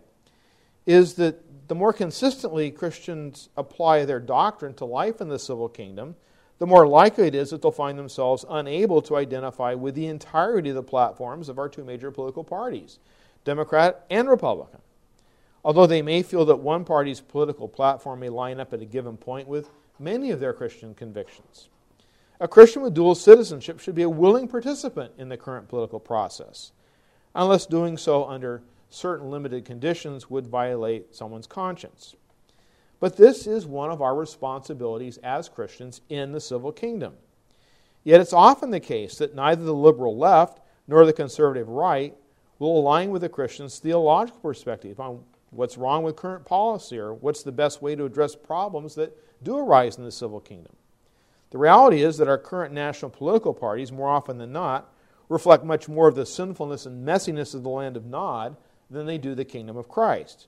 is that the more consistently Christians apply their doctrine to life in the civil kingdom, the more likely it is that they'll find themselves unable to identify with the entirety of the platforms of our two major political parties, Democrat and Republican. Although they may feel that one party's political platform may line up at a given point with many of their Christian convictions. A Christian with dual citizenship should be a willing participant in the current political process, unless doing so under certain limited conditions would violate someone's conscience. But this is one of our responsibilities as Christians in the civil kingdom. Yet it's often the case that neither the liberal left nor the conservative right will align with the Christian's theological perspective on what's wrong with current policy or what's the best way to address problems that do arise in the civil kingdom. The reality is that our current national political parties, more often than not, reflect much more of the sinfulness and messiness of the land of Nod than they do the kingdom of Christ.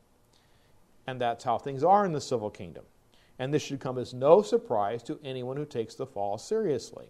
And that's how things are in the civil kingdom. And this should come as no surprise to anyone who takes the fall seriously.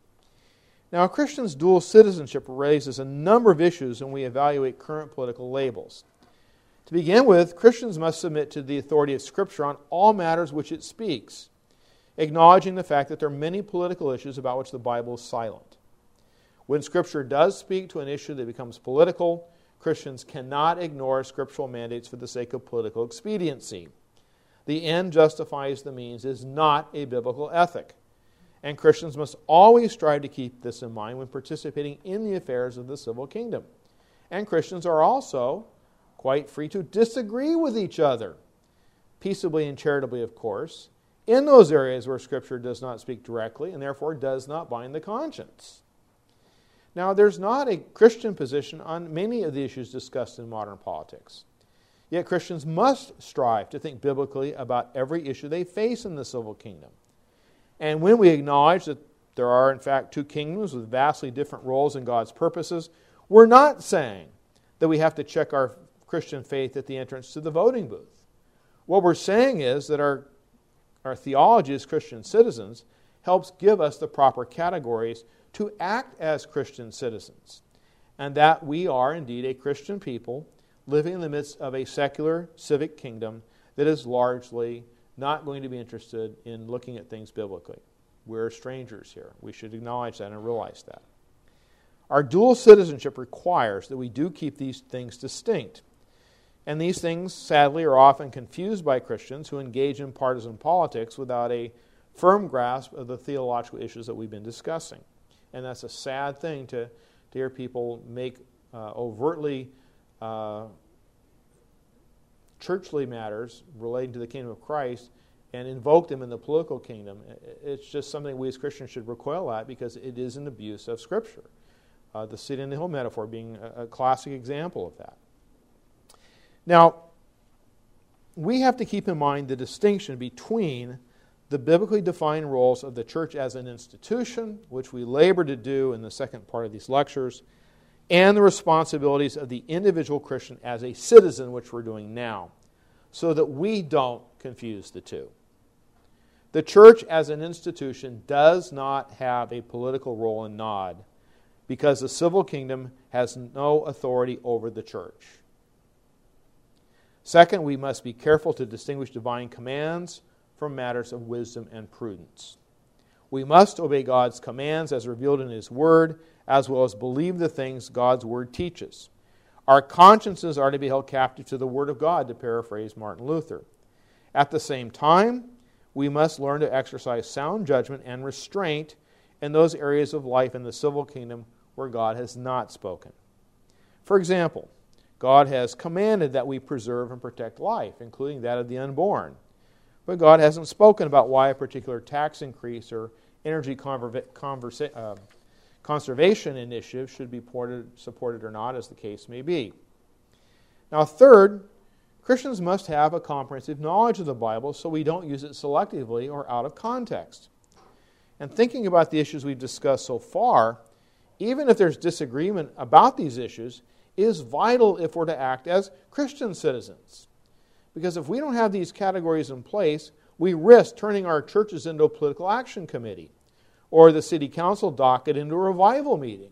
Now, a Christian's dual citizenship raises a number of issues when we evaluate current political labels. To begin with, Christians must submit to the authority of Scripture on all matters which it speaks, acknowledging the fact that there are many political issues about which the Bible is silent. When Scripture does speak to an issue that becomes political, Christians cannot ignore scriptural mandates for the sake of political expediency. The end justifies the means is not a biblical ethic, and Christians must always strive to keep this in mind when participating in the affairs of the civil kingdom. And Christians are also quite free to disagree with each other, peaceably and charitably, of course, in those areas where Scripture does not speak directly and therefore does not bind the conscience. Now, there's not a Christian position on many of the issues discussed in modern politics. Yet Christians must strive to think biblically about every issue they face in the civil kingdom. And when we acknowledge that there are, in fact, two kingdoms with vastly different roles in God's purposes, we're not saying that we have to check our Christian faith at the entrance to the voting booth. What we're saying is that our theology as Christian citizens helps give us the proper categories to act as Christian citizens, and that we are indeed a Christian people living in the midst of a secular civic kingdom that is largely not going to be interested in looking at things biblically. We're strangers here. We should acknowledge that and realize that. Our dual citizenship requires that we do keep these things distinct. And these things, sadly, are often confused by Christians who engage in partisan politics without a firm grasp of the theological issues that we've been discussing. And that's a sad thing to hear people make overtly churchly matters relating to the kingdom of Christ and invoke them in the political kingdom, it's just something we as Christians should recoil at because it is an abuse of Scripture. The city on the hill metaphor being a classic example of that. Now, we have to keep in mind the distinction between the biblically defined roles of the church as an institution, which we labor to do in the second part of these lectures, and the responsibilities of the individual Christian as a citizen, which we're doing now, so that we don't confuse the two. The church as an institution does not have a political role in Nod because the civil kingdom has no authority over the church. Second, we must be careful to distinguish divine commands from matters of wisdom and prudence. We must obey God's commands as revealed in His Word, as well as believe the things God's Word teaches. Our consciences are to be held captive to the Word of God, to paraphrase Martin Luther. At the same time, we must learn to exercise sound judgment and restraint in those areas of life in the civil kingdom where God has not spoken. For example, God has commanded that we preserve and protect life, including that of the unborn. But God hasn't spoken about why a particular tax increase or energy conservation initiative should be supported or not, as the case may be. Now, third, Christians must have a comprehensive knowledge of the Bible so we don't use it selectively or out of context. And thinking about the issues we've discussed so far, even if there's disagreement about these issues, is vital if we're to act as Christian citizens. Because if we don't have these categories in place, we risk turning our churches into a political action committee or the city council docket into a revival meeting.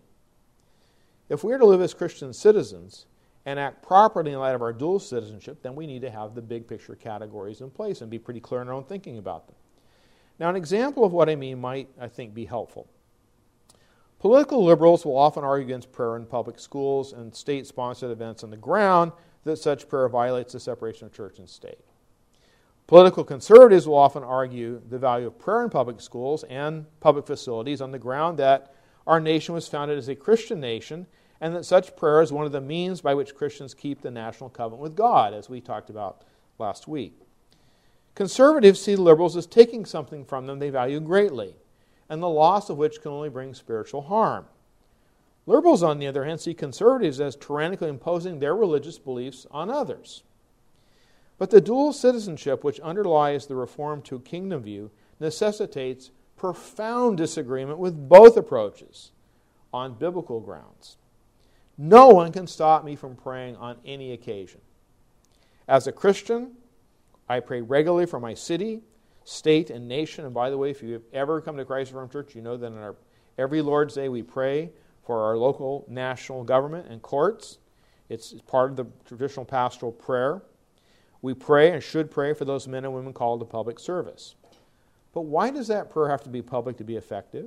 If we are to live as Christian citizens and act properly in light of our dual citizenship, then we need to have the big picture categories in place and be pretty clear in our own thinking about them. Now, an example of what I mean might, I think, be helpful. Political liberals will often argue against prayer in public schools and state-sponsored events on the ground that such prayer violates the separation of church and state. Political conservatives will often argue the value of prayer in public schools and public facilities on the ground that our nation was founded as a Christian nation and that such prayer is one of the means by which Christians keep the national covenant with God, as we talked about last week. Conservatives see the liberals as taking something from them they value greatly, and the loss of which can only bring spiritual harm. Liberals, on the other hand, see conservatives as tyrannically imposing their religious beliefs on others. But the dual citizenship which underlies the Reformed to Kingdom view necessitates profound disagreement with both approaches on biblical grounds. No one can stop me from praying on any occasion. As a Christian, I pray regularly for my city, state, and nation. And by the way, if you have ever come to Christ Reformed Church, you know that on every Lord's Day we pray for our local national government and courts. It's part of the traditional pastoral prayer. We pray and should pray for those men and women called to public service. But why does that prayer have to be public to be effective?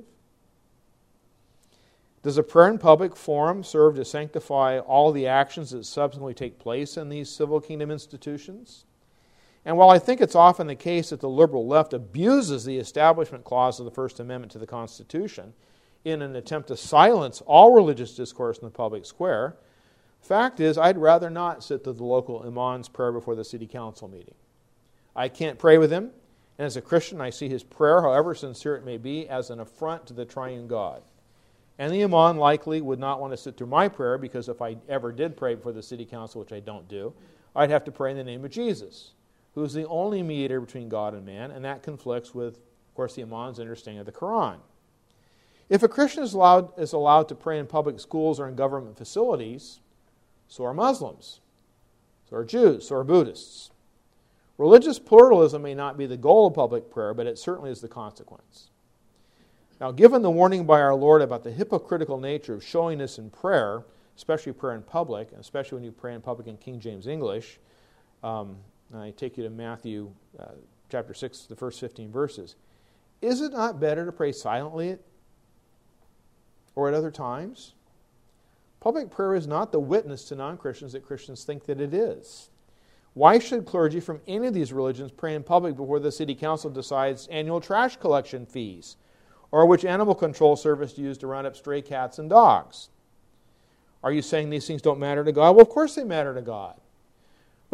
Does a prayer in public forum serve to sanctify all the actions that subsequently take place in these civil kingdom institutions? And while I think it's often the case that the liberal left abuses the Establishment Clause of the First Amendment to the Constitution in an attempt to silence all religious discourse in the public square, fact is, I'd rather not sit through the local imam's prayer before the city council meeting. I can't pray with him, and as a Christian, I see his prayer, however sincere it may be, as an affront to the triune God. And the imam likely would not want to sit through my prayer, because if I ever did pray before the city council, which I don't do, I'd have to pray in the name of Jesus, who is the only mediator between God and man, and that conflicts with, of course, the imam's understanding of the Quran. If a Christian is allowed to pray in public schools or in government facilities, so are Muslims, so are Jews, so are Buddhists. Religious pluralism may not be the goal of public prayer, but it certainly is the consequence. Now, given the warning by our Lord about the hypocritical nature of showiness in prayer, especially prayer in public, and especially when you pray in public in King James English, I take you to Matthew chapter 6, the first 15 verses. Is it not better to pray silently or at other times? Public prayer is not the witness to non-Christians that Christians think that it is. Why should clergy from any of these religions pray in public before the city council decides annual trash collection fees, or which animal control service to use to round up stray cats and dogs? Are you saying these things don't matter to God? Well, of course they matter to God.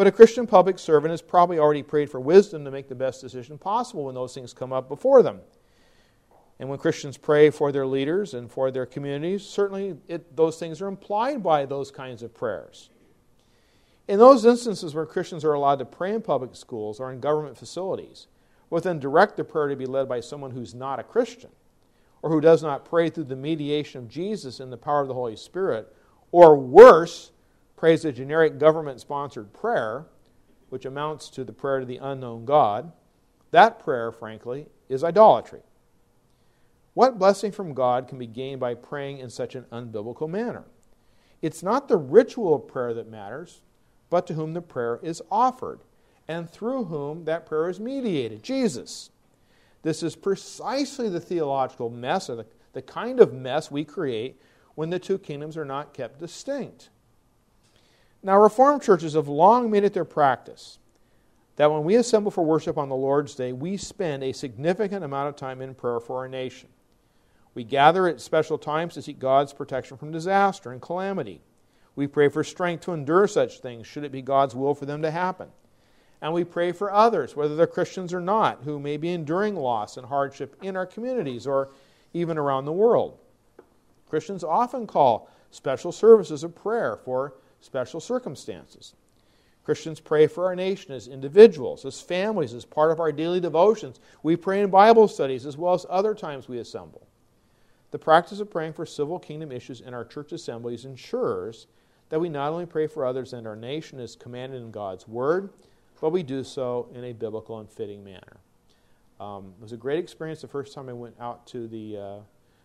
But a Christian public servant has probably already prayed for wisdom to make the best decision possible when those things come up before them. And when Christians pray for their leaders and for their communities, certainly those things are implied by those kinds of prayers. In those instances where Christians are allowed to pray in public schools or in government facilities, we'll then direct the prayer to be led by someone who's not a Christian, or who does not pray through the mediation of Jesus and the power of the Holy Spirit, or worse, prays a generic government-sponsored prayer, which amounts to the prayer to the unknown God. That prayer, frankly, is idolatry. What blessing from God can be gained by praying in such an unbiblical manner? It's not the ritual of prayer that matters, but to whom the prayer is offered, and through whom that prayer is mediated, Jesus. This is precisely the theological mess, or the kind of mess we create when the two kingdoms are not kept distinct. Now, Reformed churches have long made it their practice that when we assemble for worship on the Lord's Day, we spend a significant amount of time in prayer for our nation. We gather at special times to seek God's protection from disaster and calamity. We pray for strength to endure such things, should it be God's will for them to happen. And we pray for others, whether they're Christians or not, who may be enduring loss and hardship in our communities or even around the world. Christians often call special services of prayer for special circumstances. Christians pray for our nation as individuals, as families, as part of our daily devotions. We pray in Bible studies as well as other times we assemble. The practice of praying for civil kingdom issues in our church assemblies ensures that we not only pray for others and our nation as commanded in God's Word, but we do so in a biblical and fitting manner. It was a great experience the first time I went out to the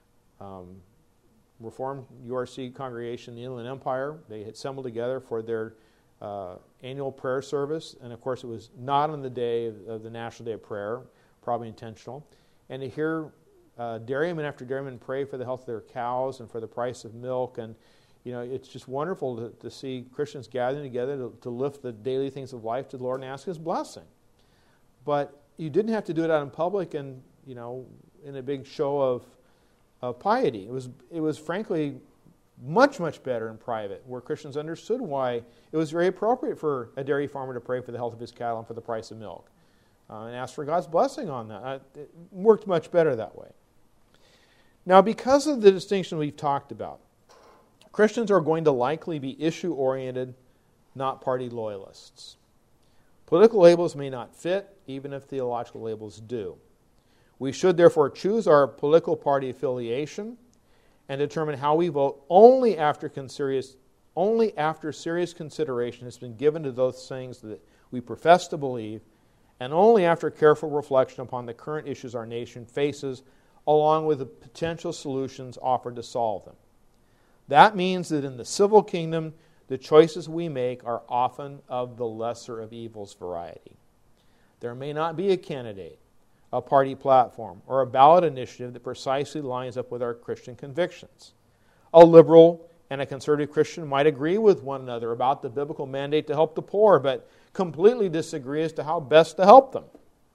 Reformed URC congregation in the Inland Empire. They had assembled together for their annual prayer service, and of course it was not on the day of the National Day of Prayer, probably intentional. And to hear dairymen after dairymen pray for the health of their cows and for the price of milk, and it's just wonderful to see Christians gathering together to lift the daily things of life to the Lord and ask His blessing. But you didn't have to do it out in public and in a big show of piety. It was frankly much, much better in private, where Christians understood why it was very appropriate for a dairy farmer to pray for the health of his cattle and for the price of milk, and ask for God's blessing on that. It worked much better that way. Now, because of the distinction we've talked about, Christians are going to likely be issue-oriented, not party loyalists. Political labels may not fit, even if theological labels do. We should therefore choose our political party affiliation and determine how we vote only after serious consideration has been given to those things that we profess to believe, and only after careful reflection upon the current issues our nation faces, along with the potential solutions offered to solve them. That means that in the civil kingdom, the choices we make are often of the lesser of evils variety. There may not be a candidate, a party platform, or a ballot initiative that precisely lines up with our Christian convictions. A liberal and a conservative Christian might agree with one another about the biblical mandate to help the poor, but completely disagree as to how best to help them.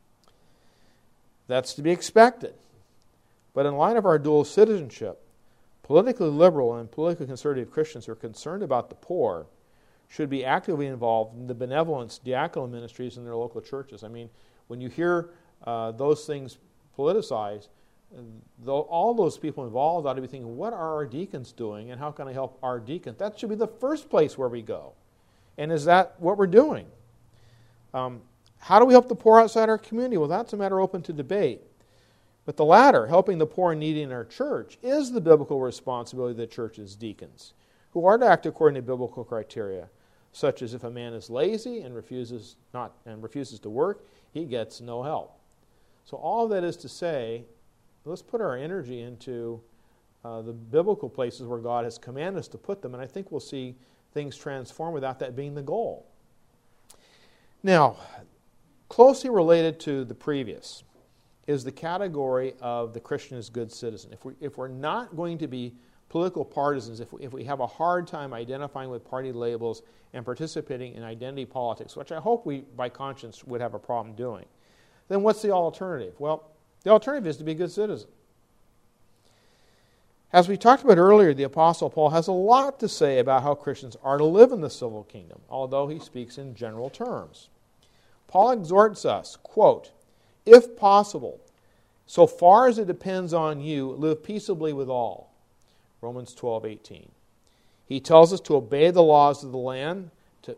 That's to be expected. But in light of our dual citizenship, politically liberal and politically conservative Christians who are concerned about the poor should be actively involved in the benevolence diaconal ministries in their local churches. I mean, when you hear those things politicized, all those people involved ought to be thinking, what are our deacons doing and how can I help our deacons? That should be the first place where we go. And is that what we're doing? How do we help the poor outside our community? Well, that's a matter open to debate. But the latter, helping the poor and needy in our church, is the biblical responsibility of the church's deacons, who are to act according to biblical criteria, such as if a man is lazy and refuses to work, he gets no help. So all that is to say, let's put our energy into the biblical places where God has commanded us to put them, and I think we'll see things transform without that being the goal. Now, closely related to the previous is the category of the Christian as good citizen. If we're not going to be political partisans, if we have a hard time identifying with party labels and participating in identity politics, which I hope we, by conscience, would have a problem doing, then what's the alternative? Well, the alternative is to be a good citizen. As we talked about earlier, the Apostle Paul has a lot to say about how Christians are to live in the civil kingdom, although he speaks in general terms. Paul exhorts us, quote, "If possible, so far as it depends on you, live peaceably with all." Romans 12:18. He tells us to obey the laws of the land, to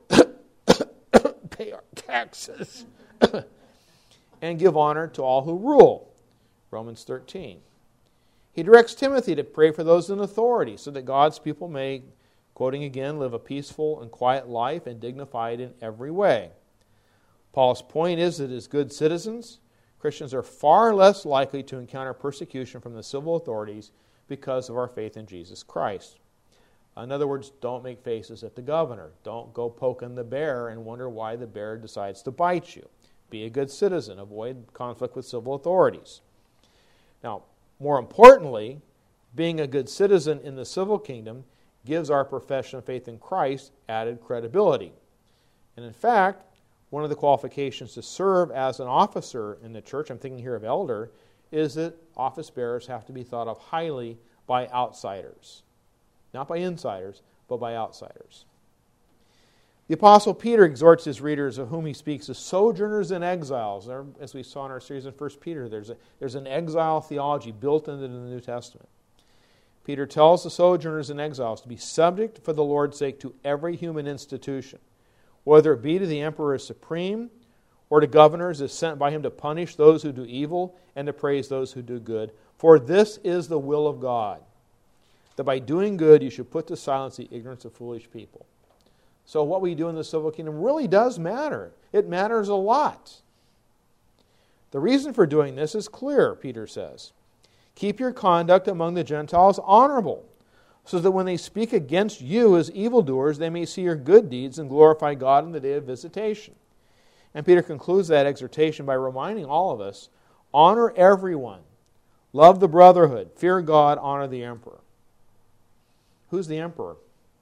pay our taxes, and give honor to all who rule. Romans 13. He directs Timothy to pray for those in authority so that God's people may, quoting again, live a peaceful and quiet life and dignified in every way. Paul's point is that as good citizens, Christians are far less likely to encounter persecution from the civil authorities because of our faith in Jesus Christ. In other words, don't make faces at the governor. Don't go poking the bear and wonder why the bear decides to bite you. Be a good citizen. Avoid conflict with civil authorities. Now, more importantly, being a good citizen in the civil kingdom gives our profession of faith in Christ added credibility. And in fact, one of the qualifications to serve as an officer in the church, I'm thinking here of elder, is that office bearers have to be thought of highly by outsiders. Not by insiders, but by outsiders. The Apostle Peter exhorts his readers, of whom he speaks as sojourners and exiles. As we saw in our series in 1 Peter, there's an exile theology built into the New Testament. Peter tells the sojourners and exiles to be subject for the Lord's sake to every human institution, whether it be to the emperor as supreme or to governors as sent by him to punish those who do evil and to praise those who do good. For this is the will of God, that by doing good you should put to silence the ignorance of foolish people. So what we do in the civil kingdom really does matter. It matters a lot. The reason for doing this is clear, Peter says. Keep your conduct among the Gentiles honorable, so that when they speak against you as evildoers, they may see your good deeds and glorify God in the day of visitation. And Peter concludes that exhortation by reminding all of us, honor everyone, love the brotherhood, fear God, honor the emperor. Who's the emperor?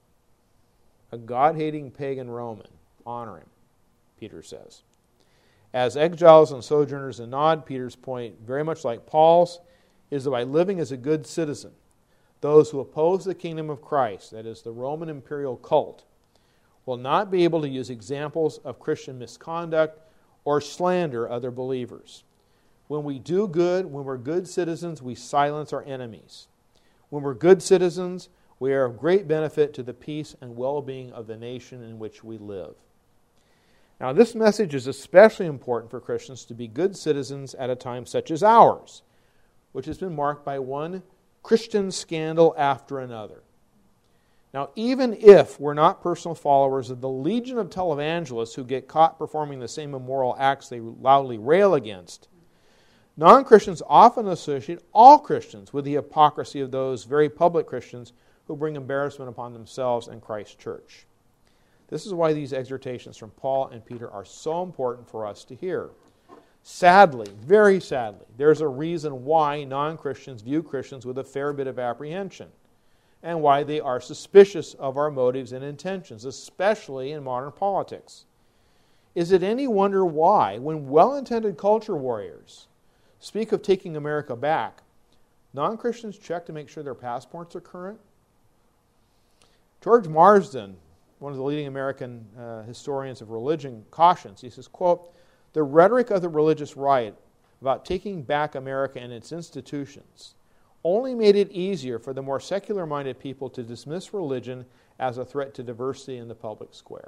A God-hating pagan Roman. Honor him, Peter says. As exiles and sojourners in Nod, Peter's point, very much like Paul's, is that by living as a good citizen, those who oppose the kingdom of Christ, that is the Roman imperial cult, will not be able to use examples of Christian misconduct or slander other believers. When we do good, when we're good citizens, we silence our enemies. When we're good citizens, we are of great benefit to the peace and well-being of the nation in which we live. Now, this message is especially important for Christians to be good citizens at a time such as ours, which has been marked by one Christian scandal after another. Now, even if we're not personal followers of the legion of televangelists who get caught performing the same immoral acts they loudly rail against, non-Christians often associate all Christians with the hypocrisy of those very public Christians who bring embarrassment upon themselves and Christ's church. This is why these exhortations from Paul and Peter are so important for us to hear. Sadly, very sadly, there's a reason why non-Christians view Christians with a fair bit of apprehension, and why they are suspicious of our motives and intentions, especially in modern politics. Is it any wonder why, when well-intended culture warriors speak of taking America back, non-Christians check to make sure their passports are current? George Marsden, one of the leading American historians of religion, cautions. He says, quote, "The rhetoric of the religious right about taking back America and its institutions only made it easier for the more secular-minded people to dismiss religion as a threat to diversity in the public square."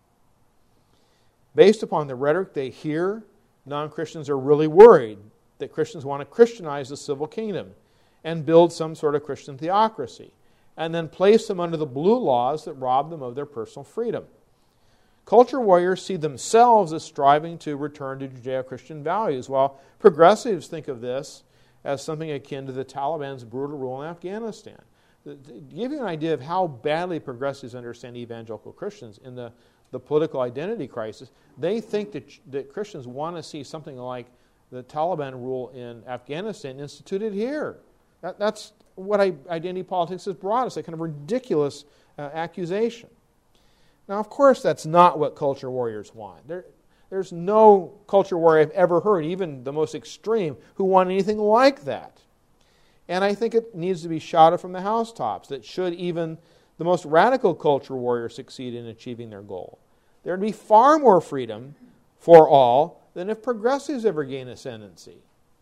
Based upon the rhetoric they hear, non-Christians are really worried that Christians want to Christianize the civil kingdom and build some sort of Christian theocracy, and then place them under the blue laws that rob them of their personal freedom. Culture warriors see themselves as striving to return to Judeo-Christian values, while progressives think of this as something akin to the Taliban's brutal rule in Afghanistan. To give you an idea of how badly progressives understand evangelical Christians in the political identity crisis, they think that Christians want to see something like the Taliban rule in Afghanistan instituted here. That's what identity politics has brought us, a kind of ridiculous accusation. Now, of course, that's not what culture warriors want. There's no culture warrior I've ever heard, even the most extreme, who want anything like that. And I think it needs to be shouted from the housetops that should even the most radical culture warriors succeed in achieving their goal, there would be far more freedom for all than if progressives ever gain ascendancy.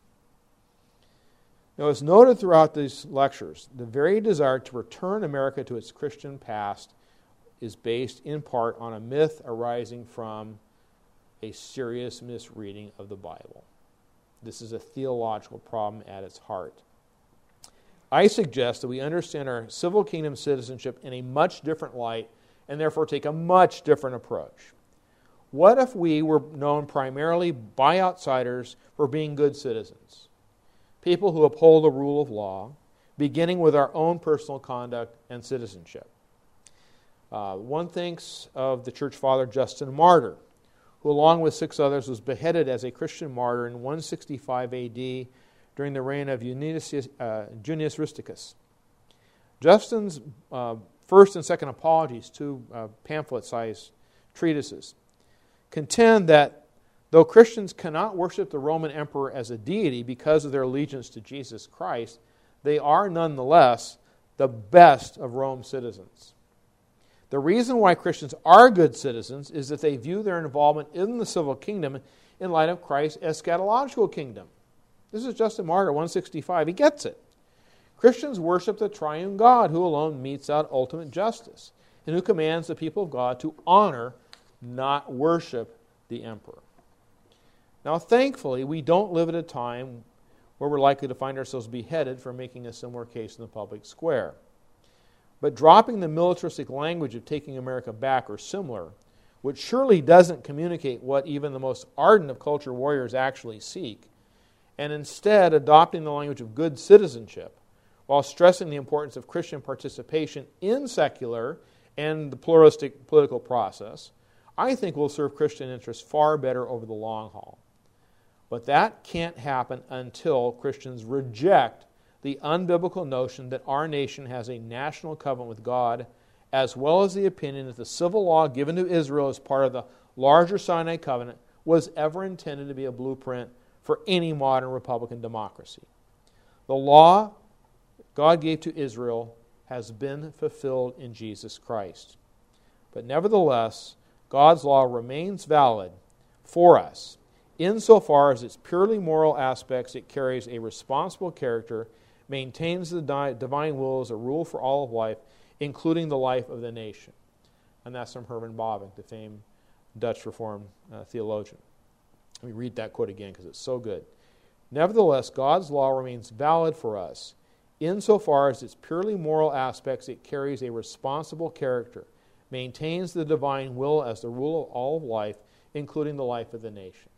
Now, as noted throughout these lectures, the very desire to return America to its Christian past is based in part on a myth arising from a serious misreading of the Bible. This is a theological problem at its heart. I suggest that we understand our civil kingdom citizenship in a much different light and therefore take a much different approach. What if we were known primarily by outsiders for being good citizens? People who uphold the rule of law, beginning with our own personal conduct and citizenship. One thinks of the church father Justin Martyr, who along with 6 others was beheaded as a Christian martyr in 165 AD during the reign of Junius Rusticus. Justin's first and second apologies, 2 pamphlet-sized treatises, contend that though Christians cannot worship the Roman emperor as a deity because of their allegiance to Jesus Christ, they are nonetheless the best of Rome's citizens. The reason why Christians are good citizens is that they view their involvement in the civil kingdom in light of Christ's eschatological kingdom. This is Justin Martyr, 165. He gets it. Christians worship the triune God who alone metes out ultimate justice and who commands the people of God to honor, not worship, the emperor. Now, thankfully, we don't live at a time where we're likely to find ourselves beheaded for making a similar case in the public square. But dropping the militaristic language of taking America back or similar, which surely doesn't communicate what even the most ardent of culture warriors actually seek, and instead adopting the language of good citizenship, while stressing the importance of Christian participation in secular and the pluralistic political process, I think will serve Christian interests far better over the long haul. But that can't happen until Christians reject the unbiblical notion that our nation has a national covenant with God, as well as the opinion that the civil law given to Israel as part of the larger Sinai covenant was ever intended to be a blueprint for any modern Republican democracy. The law God gave to Israel has been fulfilled in Jesus Christ. But nevertheless, God's law remains valid for us. Insofar as its purely moral aspects, it carries a responsible character, maintains the divine will as a rule for all of life, including the life of the nation. And that's from Herman Bavinck, the famed Dutch Reformed theologian. Let me read that quote again because it's so good. Nevertheless, God's law remains valid for us. Insofar as its purely moral aspects, it carries a responsible character, maintains the divine will as the rule of all of life, including the life of the nation.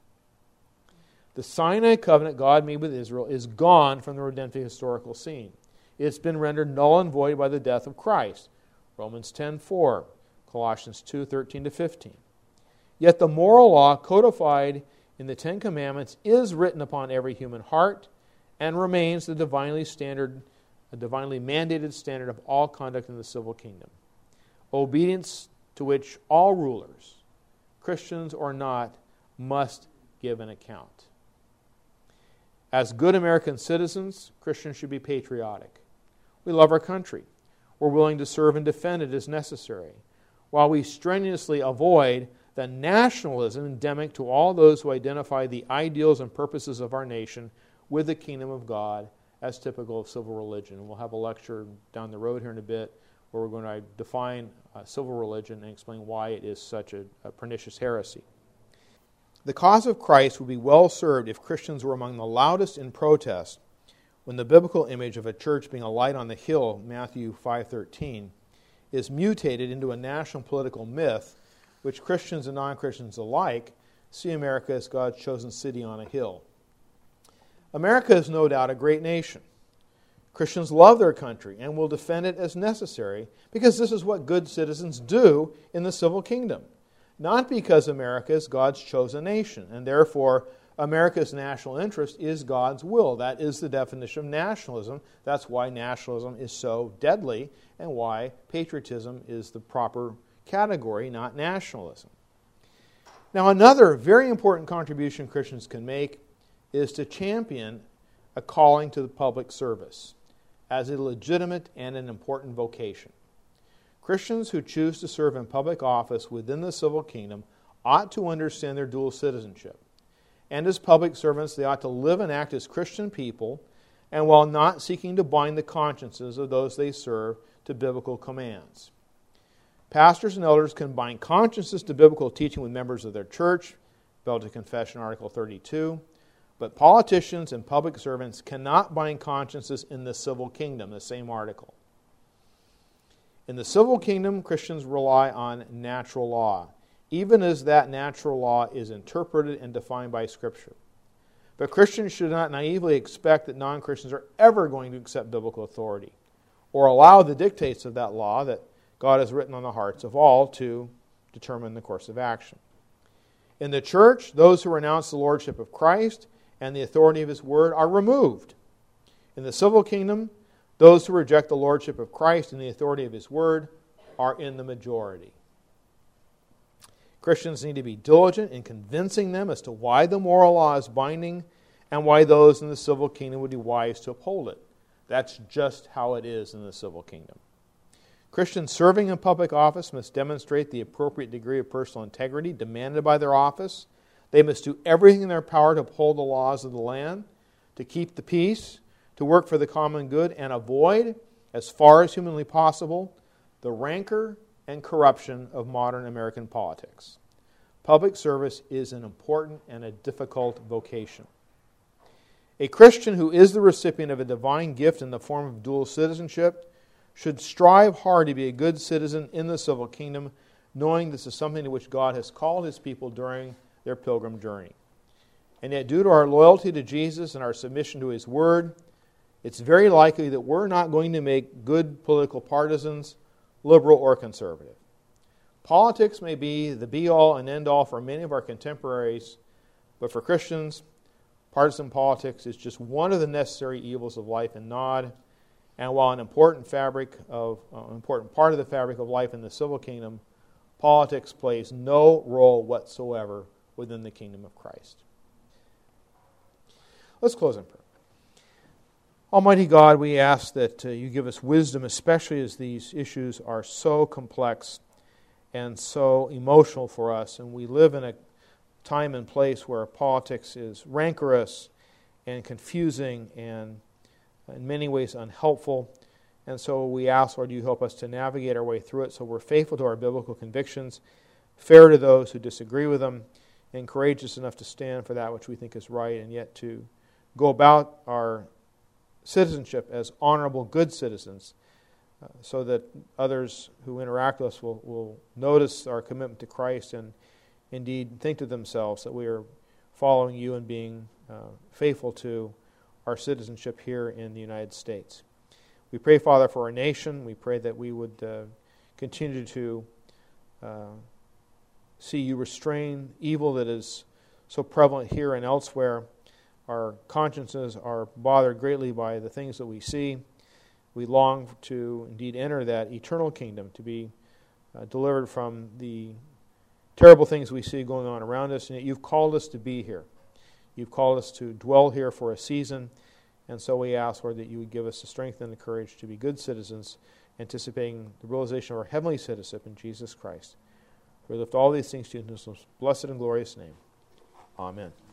The Sinai covenant God made with Israel is gone from the redemptive historical scene. It's been rendered null and void by the death of Christ. Romans 10:4, Colossians 2:13-15. Yet the moral law codified in the Ten Commandments is written upon every human heart and remains the divinely mandated standard of all conduct in the civil kingdom. Obedience to which all rulers, Christians or not, must give an account. As good American citizens, Christians should be patriotic. We love our country. We're willing to serve and defend it as necessary, while we strenuously avoid the nationalism endemic to all those who identify the ideals and purposes of our nation with the kingdom of God as typical of civil religion. We'll have a lecture down the road here in a bit where we're going to define civil religion and explain why it is such a pernicious heresy. The cause of Christ would be well served if Christians were among the loudest in protest when the biblical image of a church being a light on the hill, Matthew 5:13, is mutated into a national political myth which Christians and non-Christians alike see America as God's chosen city on a hill. America is no doubt a great nation. Christians love their country and will defend it as necessary because this is what good citizens do in the civil kingdom. Not because America is God's chosen nation, and therefore America's national interest is God's will. That is the definition of nationalism. That's why nationalism is so deadly and why patriotism is the proper category, not nationalism. Now, another very important contribution Christians can make is to champion a calling to the public service. as a legitimate and an important vocation. Christians who choose to serve in public office within the civil kingdom ought to understand their dual citizenship. And as public servants, they ought to live and act as Christian people, and while not seeking to bind the consciences of those they serve to biblical commands. Pastors and elders can bind consciences to biblical teaching with members of their church, Belgian Confession, Article 32, but politicians and public servants cannot bind consciences in the civil kingdom, the same article. In the civil kingdom, Christians rely on natural law, even as that natural law is interpreted and defined by Scripture. But Christians should not naively expect that non-Christians are ever going to accept biblical authority or allow the dictates of that law that God has written on the hearts of all to determine the course of action. In the church, those who renounce the lordship of Christ and the authority of His Word are removed. In the civil kingdom, those who reject the lordship of Christ and the authority of His Word are in the majority. Christians need to be diligent in convincing them as to why the moral law is binding and why those in the civil kingdom would be wise to uphold it. That's just how it is in the civil kingdom. Christians serving in public office must demonstrate the appropriate degree of personal integrity demanded by their office. They must do everything in their power to uphold the laws of the land, to keep the peace, to work for the common good, and avoid, as far as humanly possible, the rancor and corruption of modern American politics. Public service is an important and a difficult vocation. A Christian who is the recipient of a divine gift in the form of dual citizenship should strive hard to be a good citizen in the civil kingdom, knowing this is something to which God has called His people during their pilgrim journey. And yet, due to our loyalty to Jesus and our submission to His Word, it's very likely that we're not going to make good political partisans, liberal or conservative. Politics may be the be-all and end-all for many of our contemporaries, but for Christians, partisan politics is just one of the necessary evils of life in Nod. And while an important part of the fabric of life in the civil kingdom, politics plays no role whatsoever within the kingdom of Christ. Let's close in prayer. Almighty God, we ask that you give us wisdom, especially as these issues are so complex and so emotional for us, and we live in a time and place where politics is rancorous and confusing and in many ways unhelpful. And so we ask, Lord, you help us to navigate our way through it so we're faithful to our biblical convictions, fair to those who disagree with them, and courageous enough to stand for that which we think is right, and yet to go about our citizenship as honorable, good citizens, so that others who interact with us will notice our commitment to Christ and indeed think to themselves that we are following you and being faithful to our citizenship here in the United States. We pray, Father, for our nation. We pray that we would continue to see you restrain evil that is so prevalent here and elsewhere. Our consciences are bothered greatly by the things that we see. We long to indeed enter that eternal kingdom, to be delivered from the terrible things we see going on around us. And yet you've called us to be here. You've called us to dwell here for a season. And so we ask, Lord, that you would give us the strength and the courage to be good citizens, anticipating the realization of our heavenly citizenship in Jesus Christ. We lift all these things to you in His blessed and glorious name. Amen.